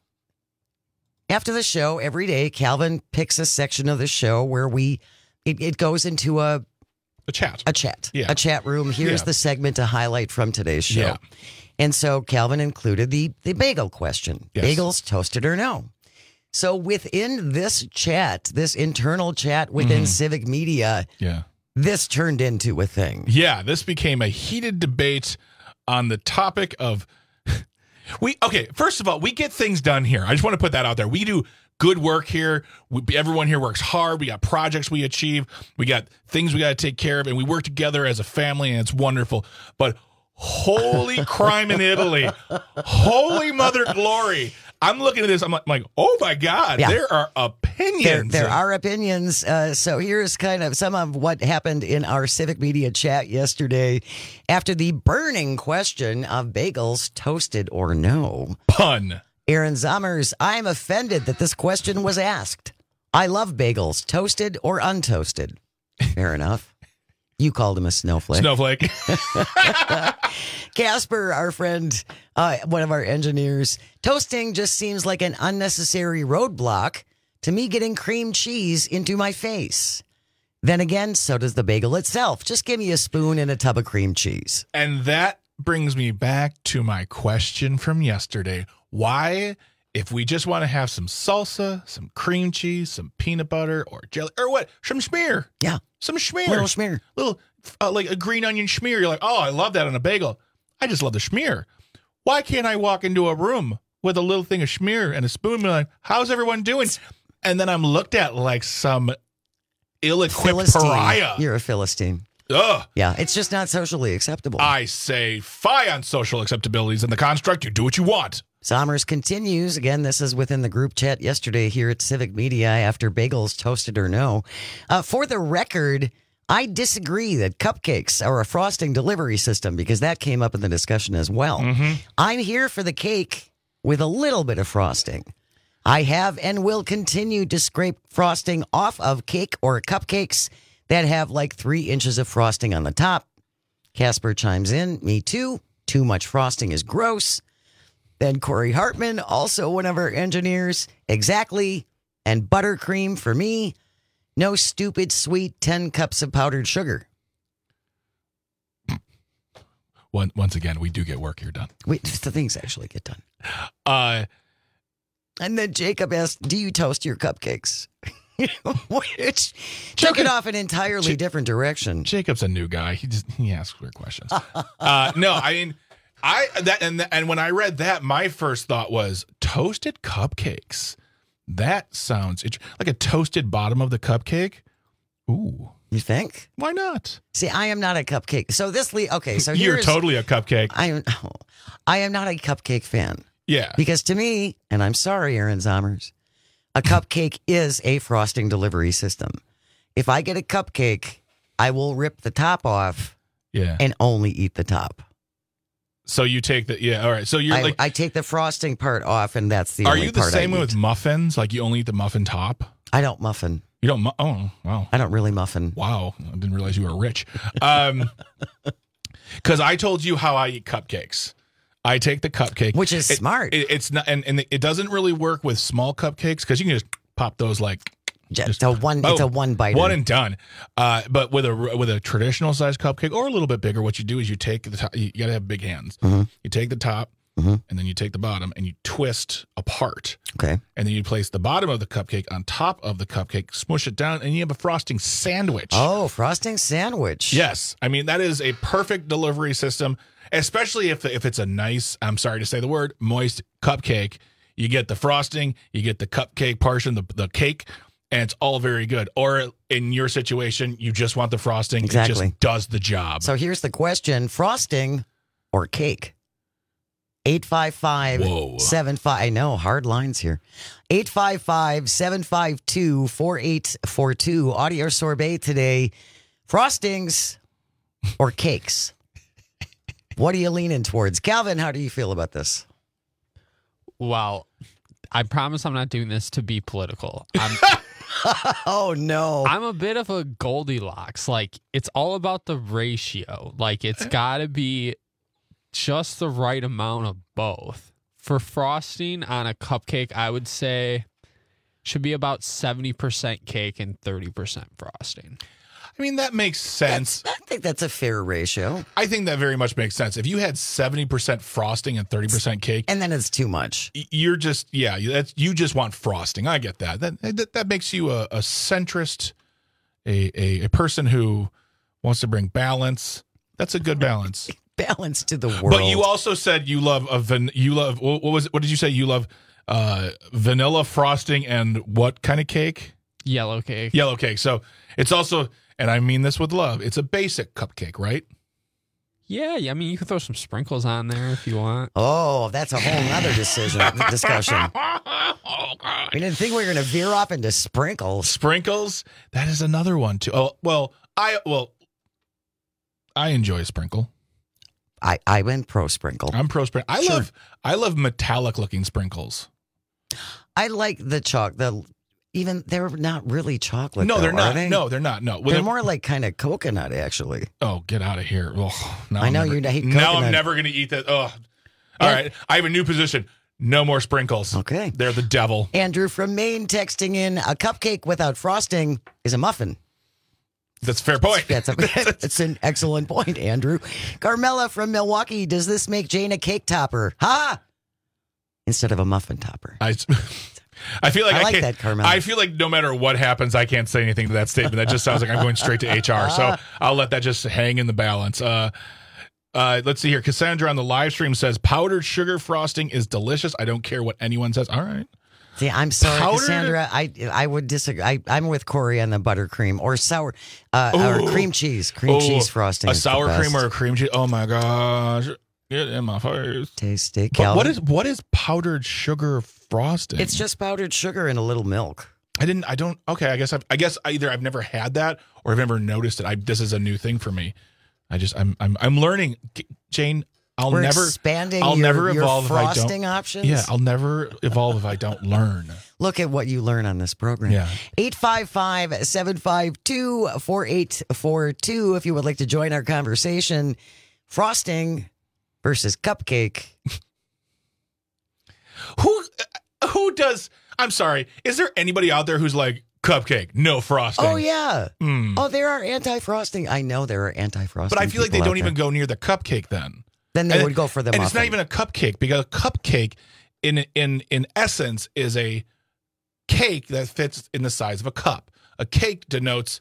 after the show, every day, Calvin picks a section of the show where we it, it goes into a a chat, a chat, yeah. a chat room. Here's yeah. the segment to highlight from today's show. Yeah. And so Calvin included the, the bagel question. Yes. Bagels, toasted or no? So within this chat, this internal chat within mm-hmm. Civic Media, yeah. this turned into a thing. Yeah, this became a heated debate on the topic of... we Okay, first of all, we get things done here. I just want to put that out there. We do good work here. We, everyone here works hard. We got projects we achieve. We got things we got to take care of, and we work together as a family, and it's wonderful. But holy crime in Italy. Holy mother glory. I'm looking at this. I'm like, I'm like oh, my God. Yeah. There are opinions. There, there are opinions. Uh, so here's kind of some of what happened in our Civic Media chat yesterday after the burning question of bagels, toasted or no. Pun. Aaron Zommers, I'm offended that this question was asked. I love bagels, toasted or untoasted. Fair enough. You called him a snowflake. Snowflake. Casper, our friend, uh, one of our engineers, toasting just seems like an unnecessary roadblock to me getting cream cheese into my face. Then again, so does the bagel itself. Just give me a spoon and a tub of cream cheese. And that brings me back to my question from yesterday. Why if we just want to have some salsa, some cream cheese, some peanut butter, or jelly, or what, some schmear. Yeah. Some schmear. Little schmear. Little, uh, like a green onion schmear. You're like, oh, I love that on a bagel. I just love the schmear. Why can't I walk into a room with a little thing of schmear and a spoon and be like, how's everyone doing? And then I'm looked at like some ill-equipped Philistine. pariah. You're a Philistine. Ugh. Yeah, it's just not socially acceptable. I say fie on social acceptabilities in the construct. You do what you want. Sommers continues. Again, this is within the group chat yesterday here at Civic Media after bagels, toasted or no. Uh, for the record, I disagree that cupcakes are a frosting delivery system because that came up in the discussion as well. Mm-hmm. I'm here for the cake with a little bit of frosting. I have and will continue to scrape frosting off of cake or cupcakes that have like three inches of frosting on the top. Casper chimes in, me too. Too much frosting is gross. Then Corey Hartman, also one of our engineers, exactly. And buttercream for me. No stupid sweet ten cups of powdered sugar. One, once again, we do get work here done. Wait, the things actually get done. Uh, and then Jacob asked, do you toast your cupcakes? Which took it off an entirely Ja- different direction. Jacob's a new guy. He just he asks weird questions. uh, no, I mean, I that and and when I read that, my first thought was toasted cupcakes. That sounds int- like a toasted bottom of the cupcake. Ooh, you think? Why not? See, I am not a cupcake. So this, le- okay, so you're here's, totally a cupcake. I am. I am not a cupcake fan. Yeah, because to me, and I'm sorry, Aaron Zommers, a cupcake is a frosting delivery system. If I get a cupcake, I will rip the top off. Yeah, and only eat the top. So you take the yeah, all right. So you're I, like I take the frosting part off, and that's the. Are only you the part same I way eat. with muffins? Like you only eat the muffin top? I don't muffin. You don't? Mu- oh, wow. I don't really muffin. Wow, I didn't realize you were rich. Um, because I told you how I eat cupcakes. I take the cupcake, which is it, smart. It, it's not, and, and it doesn't really work with small cupcakes because you can just pop those like. Just, just a one. Boom, it's a one bite. One and done. Uh, but with a with a traditional size cupcake or a little bit bigger, what you do is you take the top. You got to have big hands. Mm-hmm. You take the top. Mm-hmm. And then you take the bottom and you twist apart. Okay. And then you place the bottom of the cupcake on top of the cupcake, smush it down, and you have a frosting sandwich. Oh, frosting sandwich. Yes. I mean, that is a perfect delivery system, especially if if it's a nice, I'm sorry to say the word, moist cupcake. You get the frosting, you get the cupcake portion, the, the cake, and it's all very good. Or in your situation, you just want the frosting. Exactly. It just does the job. So here's the question, frosting or cake? eight five five, seven five I know, hard lines here. eight five five, seven five two, four eight four two. Audio sorbet today. Frostings or cakes? What are you leaning towards? Calvin, how do you feel about this? Well, I promise I'm not doing this to be political. I'm, oh, no. I'm a bit of a Goldilocks. Like, it's all about the ratio. Like, it's got to be just the right amount of both. For frosting on a cupcake, I would say should be about seventy percent cake and thirty percent frosting. I mean, that makes sense. That's, I think that's a fair ratio. I think that very much makes sense. If you had seventy percent frosting and thirty percent cake. And then it's too much. You're just, yeah, that's, you just want frosting. I get that. That that, that makes you a, a centrist, a, a, a person who wants to bring balance. That's a good balance. Balance to the world. But you also said you love a van, you love what was it, what did you say you love uh, vanilla frosting and what kind of cake? Yellow cake. Yellow cake. So it's also, and I mean this with love, it's a basic cupcake, right? Yeah, yeah. I mean, you can throw some sprinkles on there if you want. Oh, that's a whole nother decision discussion. Oh God! We didn't think we were going to veer off into sprinkles. Sprinkles. That is another one too. Oh well, I well, I enjoy a sprinkle. I, I went pro sprinkle. I'm pro sprinkle. I Sure. love I love metallic looking sprinkles. I like the chalk. The even they're not really chocolate. No, though, they're are not. They? No, they're not. No, Well, they're they're- more like kind of coconut, actually. Oh, get out of here! Oh, now I I'm know never, you hate Now coconut. I'm never going to eat that. Oh, all right. I have a new position. No more sprinkles. Okay, they're the devil. Andrew from Maine texting in: a cupcake without frosting is a muffin. That's a fair point. That's, a, that's an excellent point, Andrew. Carmela from Milwaukee: does this make Jane a cake topper? Ha! instead of a muffin topper. I, I feel like I I, like can't, that, Carmel. I feel like no matter what happens, I can't say anything to that statement. That just sounds like I'm going straight to H R. So I'll let that just hang in the balance. Uh, uh, let's see here. Cassandra on the live stream says powdered sugar frosting is delicious. I don't care what anyone says. All right. See, I'm sorry, Powdered- Cassandra. I I would disagree. I, I'm with Corey on the buttercream or sour uh, or Ooh. cream cheese. Cream Ooh, cheese frosting. A is the sour best. cream or a cream cheese. Oh my gosh. Get in my face. Tasty. But what Calvin? is what is powdered sugar frosting? It's just powdered sugar and a little milk. I didn't. I don't. Okay. I guess. I've, I guess either I've never had that or I've never noticed it. I, this is a new thing for me. I just. I'm. I'm. I'm learning, Jane. I'll We're never. expanding I'll your- never your evolve if I frosting don't. options? Yeah. I'll never evolve if I don't learn. Look at what you learn on this program. Yeah. eight five five, seven five two, four eight four two if you would like to join our conversation. Frosting versus cupcake. Who? Who does? I'm sorry. Is there anybody out there who's like cupcake, no frosting? Oh, yeah. Mm. Oh, there are anti-frosting. I know there are anti-frosting. But I feel like they people out don't even there. go near the cupcake then. Then they And- would go for the And muffin. it's not even a cupcake because a cupcake in in in essence is a cake that fits in the size of a cup. A cake denotes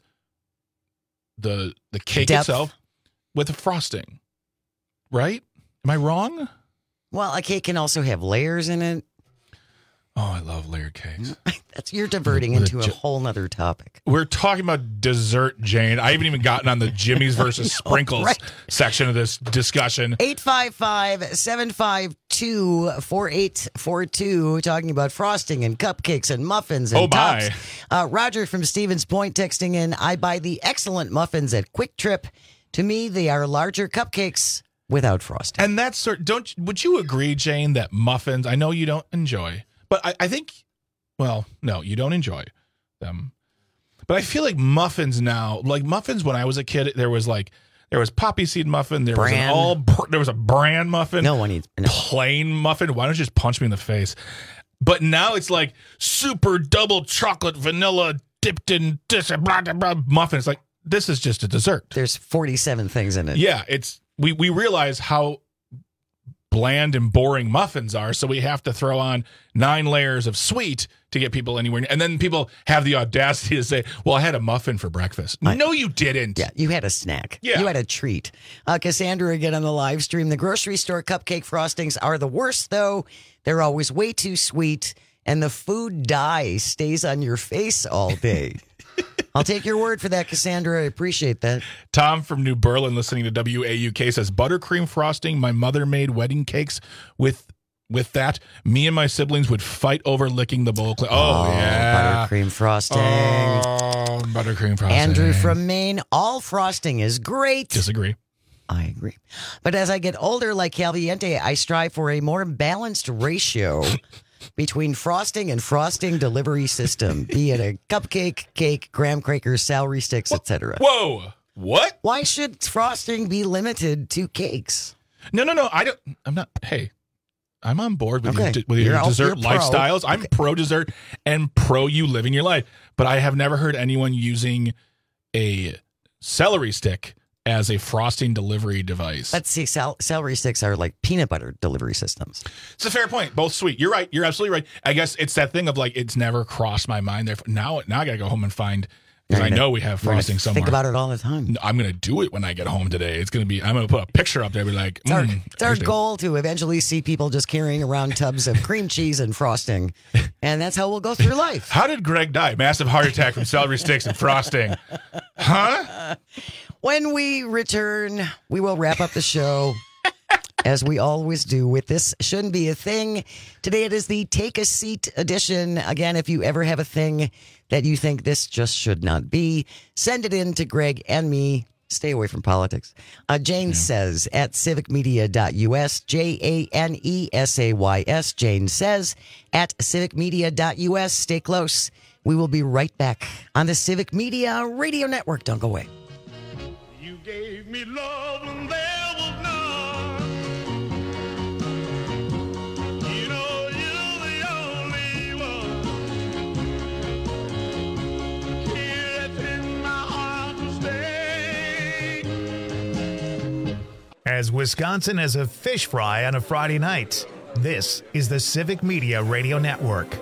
the the cake Depth. itself with the frosting. Right? Am I wrong? Well, a cake can also have layers in it. Oh, I love layered cakes. That's you're diverting With a into a ju- whole nother topic. We're talking about dessert, Jane. I haven't even gotten on the Jimmy's versus sprinkles right. section of this discussion. eight five five, seven five two, four eight four two, talking about frosting and cupcakes and muffins and Oh, my. tops. Uh, Roger from Stevens Point texting in, I buy the excellent muffins at Quick Trip. To me, they are larger cupcakes without frosting. And that's sort. Don't would you agree, Jane, that muffins? I know you don't enjoy, but I, I think. Well, no, you don't enjoy them. But I feel like muffins now, like muffins when I was a kid, there was like there was poppy seed muffin, there was Bran. an all there was a bran muffin. No one eats no. Plain muffin. Why don't you just punch me in the face? But now it's like super double chocolate vanilla dipped in this blah, blah, blah, muffin. It's like this is just a dessert. There's forty-seven things in it. Yeah, it's we we realize how bland and boring muffins are, so we have to throw on nine layers of sweet to get people anywhere. And then people have the audacity to say, well, I had a muffin for breakfast. I- no, you didn't. Yeah, you had a snack. Yeah. You had a treat. Uh, Cassandra again on the live stream. The grocery store cupcake frostings are the worst, though. They're always way too sweet, and the food dye stays on your face all day. I'll take your word for that, Cassandra. I appreciate that. Tom from New Berlin listening to W A U K says, buttercream frosting. My mother made wedding cakes with with that. Me and my siblings would fight over licking the bowl. Cl- oh, Oh, yeah. buttercream frosting. Oh, buttercream frosting. Andrew from Maine, all frosting is great. Disagree. I agree. But as I get older, like Caliente, I strive for a more balanced ratio between frosting and frosting delivery system, be it a cupcake, cake, graham crackers, celery sticks, et cetera. Whoa. What? Why should frosting be limited to cakes? No, no, no. I don't. I'm not. Hey, I'm on board with Okay. your, with your You're all- dessert you're pro. lifestyles. I'm pro dessert and pro you living your life. But I have never heard anyone using a celery stick as a frosting delivery device. Let's see, cel- celery sticks are like peanut butter delivery systems. It's a fair point. Both sweet. You're right. You're absolutely right. I guess it's that thing of like it's never crossed my mind. Therefore, now, now I gotta go home and find because I You're gonna- know we have you're gonna frosting somewhere. Think about it all the time. No, I'm gonna do it when I get home today. It's gonna be. I'm gonna put a picture up there. Be like, It's our, mm, it's our here's the- goal to eventually see people just carrying around tubs of cream cheese and frosting. And that's how we'll go through life. How did Greg die? Massive heart attack from celery sticks and frosting. Huh? When we return, we will wrap up the show as we always do with This Shouldn't Be a Thing. Today it is the Take a Seat edition. Again, if you ever have a thing that you think this just should not be, send it in to Greg and me. Stay away from politics. Uh, Jane says at civic media dot U S, J A N E S A Y S. Jane says at civic media dot U S. Stay close. We will be right back on the Civic Media Radio Network. Don't go away. You gave me love when there was none. You know you're the only one. Here it's in my heart to stay. As Wisconsin has a fish fry on a Friday night. This is the Civic Media Radio Network.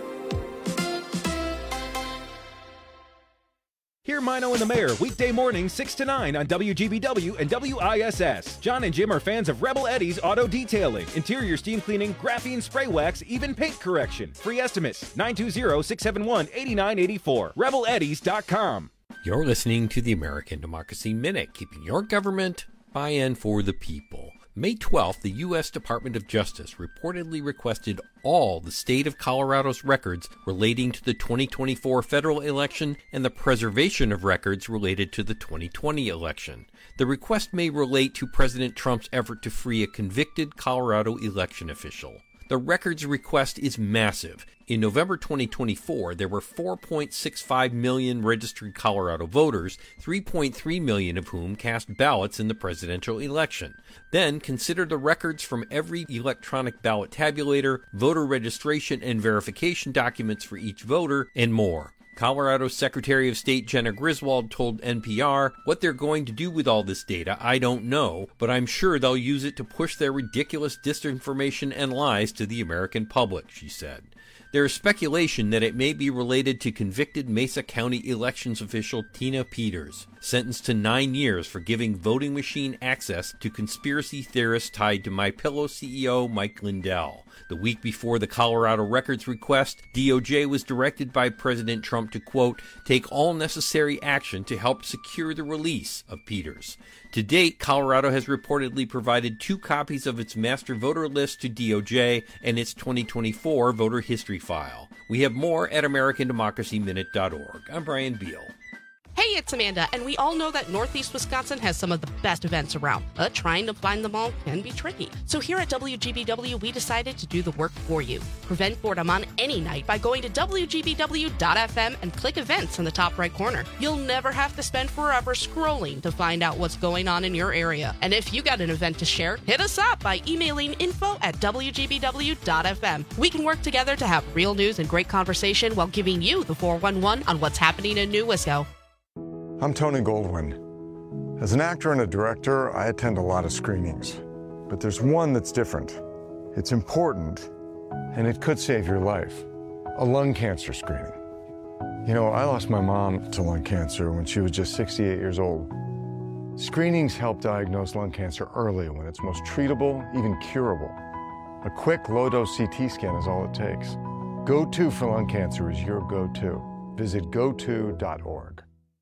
Hear Mino and the Mayor weekday mornings six to nine on W G B W and W I S S. John and Jim are fans of Rebel Eddie's Auto Detailing. Interior steam cleaning, graphene spray wax, even paint correction. Free estimates, nine two zero, six seven one, eight nine eight four. rebel eddies dot com. You're listening to the American Democracy Minute, keeping your government by and for the people. May twelfth, the U S Department of Justice reportedly requested all the state of Colorado's records relating to the twenty twenty-four federal election and the preservation of records related to the twenty twenty election. The request may relate to President Trump's effort to free a convicted Colorado election official. The records request is massive. In November twenty twenty-four, there were four point six five million registered Colorado voters, three point three million of whom cast ballots in the presidential election. Then consider the records from every electronic ballot tabulator, voter registration and verification documents for each voter, and more. Colorado Secretary of State Jenna Griswold told N P R, "What they're going to do with all this data, I don't know, but I'm sure they'll use it to push their ridiculous disinformation and lies to the American public," she said. There is speculation that it may be related to convicted Mesa County elections official Tina Peters, sentenced to nine years for giving voting machine access to conspiracy theorists tied to MyPillow C E O Mike Lindell. The week before the Colorado records request, D O J was directed by President Trump to, quote, take all necessary action to help secure the release of Peters. To date, Colorado has reportedly provided two copies of its master voter list to D O J and its twenty twenty-four voter history file. We have more at American Democracy Minute dot org. I'm Brian Beal. Hey, it's Amanda, and we all know that Northeast Wisconsin has some of the best events around, but trying to find them all can be tricky. So here at W G B W, we decided to do the work for you. Prevent boredom on any night by going to W G B W dot F M and click events in the top right corner. You'll never have to spend forever scrolling to find out what's going on in your area. And if you got an event to share, hit us up by emailing info at W G B W dot F M. We can work together to have real news and great conversation while giving you the four one one on what's happening in New Wisco. I'm Tony Goldwyn. As an actor and a director, I attend a lot of screenings. But there's one that's different. It's important, and it could save your life. A lung cancer screening. You know, I lost my mom to lung cancer when she was just sixty-eight years old. Screenings help diagnose lung cancer early when it's most treatable, even curable. A quick, low-dose C T scan is all it takes. Go To for lung cancer is your go-to. Visit go to dot org.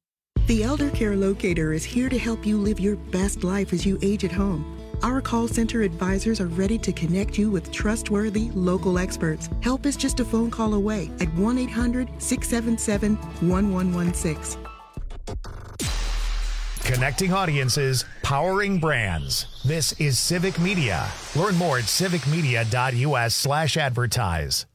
The Elder Care Locator is here to help you live your best life as you age at home. Our call center advisors are ready to connect you with trustworthy local experts. Help is just a phone call away at one eight hundred, six seven seven, one one one six. Connecting audiences, powering brands. This is Civic Media. Learn more at civic media dot U S slash advertise.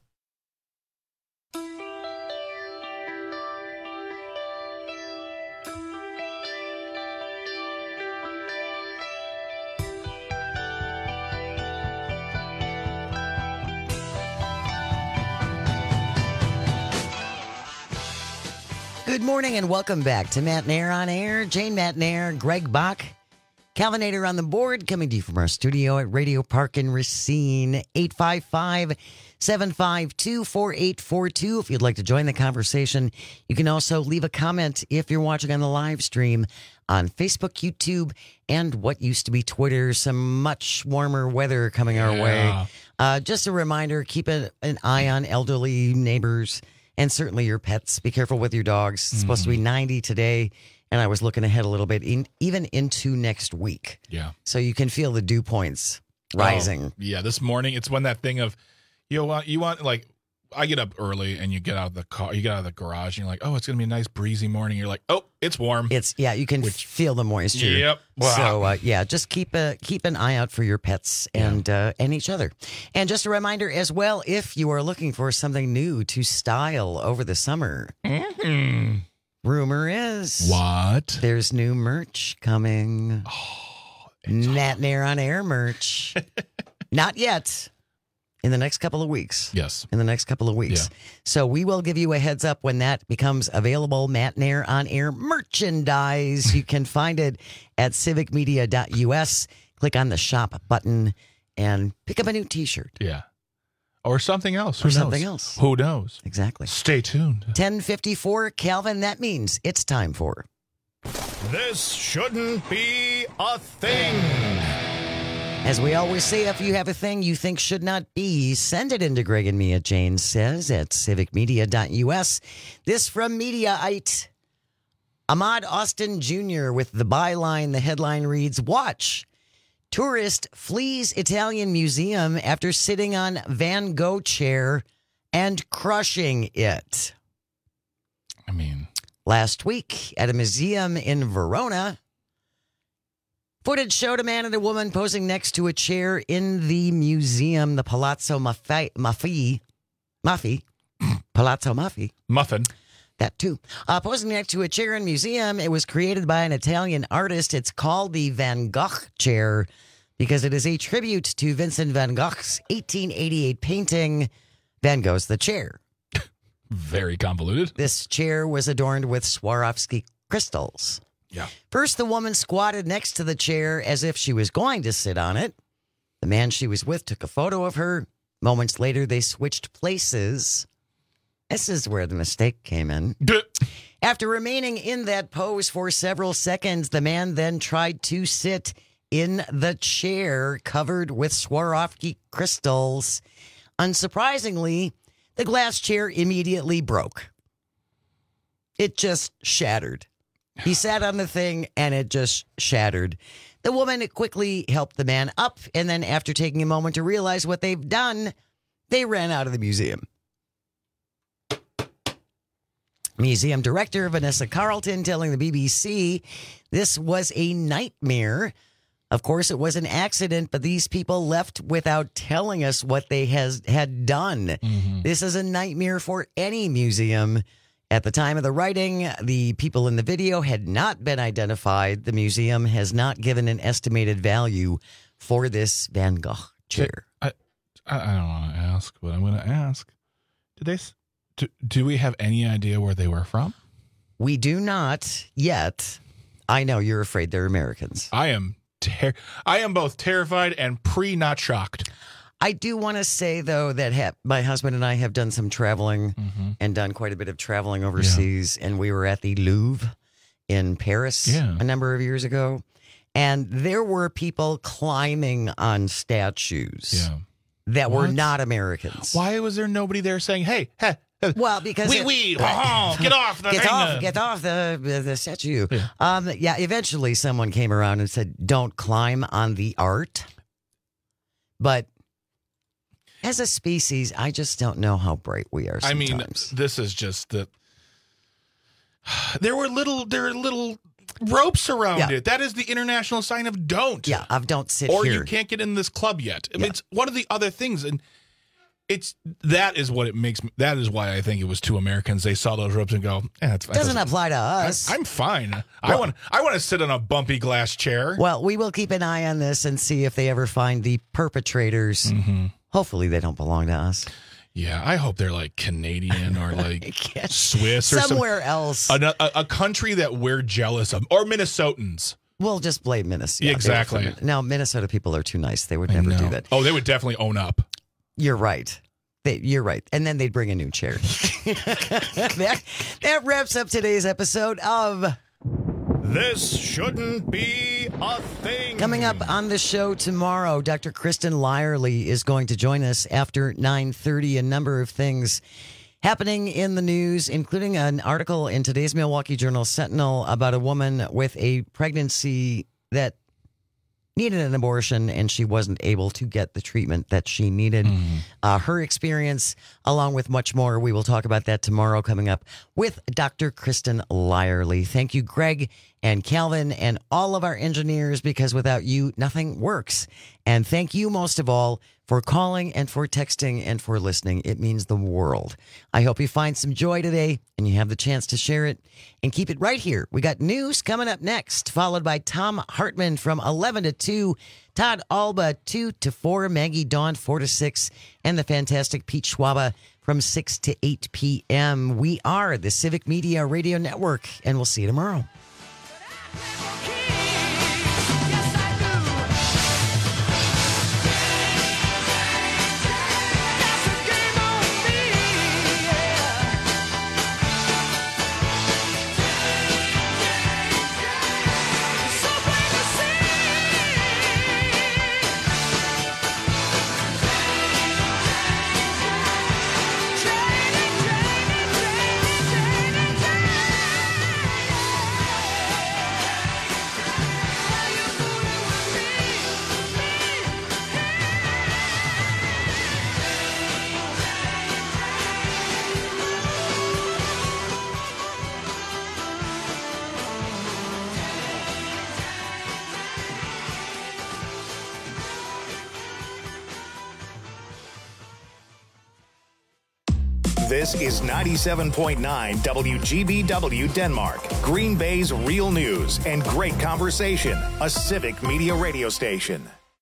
Good morning and welcome back to Matt Nair on Air. Jane Matt Nair, Greg Bach, Calvinator on the board, coming to you from our studio at Radio Park in Racine. eight five five, seven five two, four eight four two. If you'd like to join the conversation, you can also leave a comment if you're watching on the live stream on Facebook, YouTube, and what used to be Twitter. Some much warmer weather coming our Yeah. way. Uh, just a reminder, keep a, an eye on elderly neighbors. And certainly your pets. Be careful with your dogs. It's mm. supposed to be ninety today. And I was looking ahead a little bit, in, even into next week. Yeah. So you can feel the dew points rising. Oh, yeah, this morning, it's when that thing of, you want, you want, like, I get up early and you get out of the car, you get out of the garage and you're like, oh, it's going to be a nice breezy morning. You're like, oh, it's warm. It's, yeah, you can Which, feel the moisture. Yep. Wow. So, uh, yeah, just keep a, keep an eye out for your pets and, yeah. uh, and each other. And just a reminder as well, if you are looking for something new to style over the summer, mm-hmm. rumor is. What? There's new merch coming. Oh, Matt Nair on Air merch. Not yet. In the next couple of weeks. Yes. In the next couple of weeks. Yeah. So we will give you a heads up when that becomes available. Matt Nair on Air merchandise. You can find it at civic media dot U S. Click on the shop button and pick up a new t-shirt. Yeah. Or something else. Who or knows? something else. Who knows? Exactly. Stay tuned. ten fifty-four, Calvin, that means it's time for... This shouldn't be a thing. As we always say, if you have a thing you think should not be, send it into Greg and me at Jane Says at civic media dot U S. This from Mediaite. Ahmad Austin Junior with the byline, the headline reads, Watch. Tourist flees Italian museum after sitting on Van Gogh chair and crushing it. I mean... Last week at a museum in Verona, footage showed a man and a woman posing next to a chair in the museum, the Palazzo Maffi, Maffi, Maffi, Palazzo Maffi. Muffin. That too. Uh, posing next to a chair in a museum, it was created by an Italian artist. It's called the Van Gogh chair because it is a tribute to Vincent van Gogh's eighteen eighty-eight painting, Van Gogh's The Chair. Very convoluted. This chair was adorned with Swarovski crystals. Yeah. First, the woman squatted next to the chair as if she was going to sit on it. The man she was with took a photo of her. Moments later, they switched places. This is where the mistake came in. After remaining in that pose for several seconds, the man then tried to sit in the chair covered with Swarovski crystals. Unsurprisingly, the glass chair immediately broke. It just shattered. He sat on the thing and it just shattered. The woman quickly helped the man up, and then after taking a moment to realize what they've done, they ran out of the museum. Museum director Vanessa Carlton telling the B B C this was a nightmare. Of course, it was an accident, but these people left without telling us what they has had done. Mm-hmm. This is a nightmare for any museum. At the time of the writing, the people in the video had not been identified. The museum has not given an estimated value for this Van Gogh chair. I, I, I don't want to ask, but I'm going to ask. Did they? Do, do we have any idea where they were from? We do not yet. I know you're afraid they're Americans. I am. Ter- I am both terrified and pre-not shocked. I do want to say, though, that ha- my husband and I have done some traveling mm-hmm. and done quite a bit of traveling overseas. Yeah. And we were at the Louvre in Paris yeah. a number of years ago. And there were people climbing on statues yeah. that what? were not Americans. Why was there nobody there saying, hey, hey, well, because we it, we oh, get off the get thing. off get off the the statue. Yeah. Um, yeah. Eventually, someone came around and said, "Don't climb on the art." But as a species, I just don't know how bright we are. Sometimes. I mean, this is just the. There were little there were little ropes around yeah. it. That is the international sign of don't. Yeah, of don't sit or here. Or you can't get in this club yet. I yeah. mean, it's one of the other things, and. It's that is what it makes me. That is why I think it was two Americans. They saw those ropes and go, eh, it's, doesn't, doesn't apply to us. I, I'm fine. Well, I want. I want to sit on a bumpy glass chair. Well, we will keep an eye on this and see if they ever find the perpetrators. Mm-hmm. Hopefully, they don't belong to us. Yeah, I hope they're like Canadian or like Swiss or somewhere some, else. A, a, a country that we're jealous of, or Minnesotans. We'll just blame Minnesota. Yeah, exactly. No, Minnesota people are too nice. They would never do that. Oh, they would definitely own up. You're right. They, you're right. And then they'd bring a new chair. that, that wraps up today's episode of This Shouldn't Be a Thing. Coming up on the show tomorrow, Doctor Kristen Lyerly is going to join us after nine thirty. A number of things happening in the news, including an article in today's Milwaukee Journal Sentinel about a woman with a pregnancy that needed an abortion and she wasn't able to get the treatment that she needed. Mm-hmm. Uh, her experience, along with much more. We will talk about that tomorrow coming up with Doctor Kristen Lyerly. Thank you, Greg and Calvin and all of our engineers, because without you, nothing works. And thank you most of all for calling and for texting and for listening. It means the world. I hope you find some joy today and you have the chance to share it and keep it right here. We got news coming up next, followed by Tom Hartman from eleven to two, Todd Alba two to four, Maggie Dawn four to six, and the fantastic Pete Schwaba from six to eight p.m. We are the Civic Media Radio Network, and we'll see you tomorrow. Yes, This is ninety-seven point nine W G B W Denmark, Green Bay's real news and great conversation, a civic media radio station.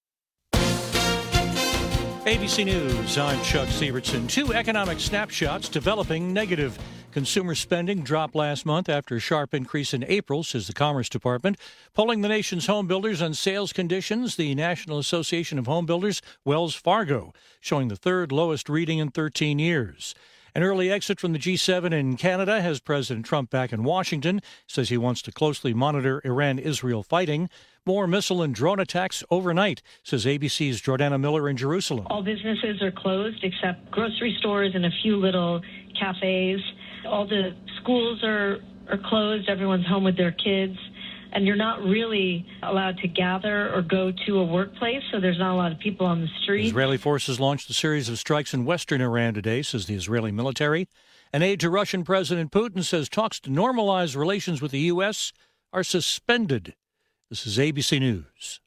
A B C News, I'm Chuck Sievertson. Two economic snapshots developing negative. Consumer spending dropped last month after a sharp increase in April, says the Commerce Department. Polling the nation's home builders on sales conditions, the National Association of Home Builders, Wells Fargo, showing the third lowest reading in thirteen years. An early exit from the G seven in Canada has President Trump back in Washington, says he wants to closely monitor Iran-Israel fighting. More missile and drone attacks overnight, says A B C's Jordana Miller in Jerusalem. All businesses are closed except grocery stores and a few little cafes. All the schools are, are closed. Everyone's home with their kids. And you're not really allowed to gather or go to a workplace, so there's not a lot of people on the street. Israeli forces launched a series of strikes in western Iran today, says the Israeli military. An aide to Russian President Putin says talks to normalize relations with the U S are suspended. This is A B C News.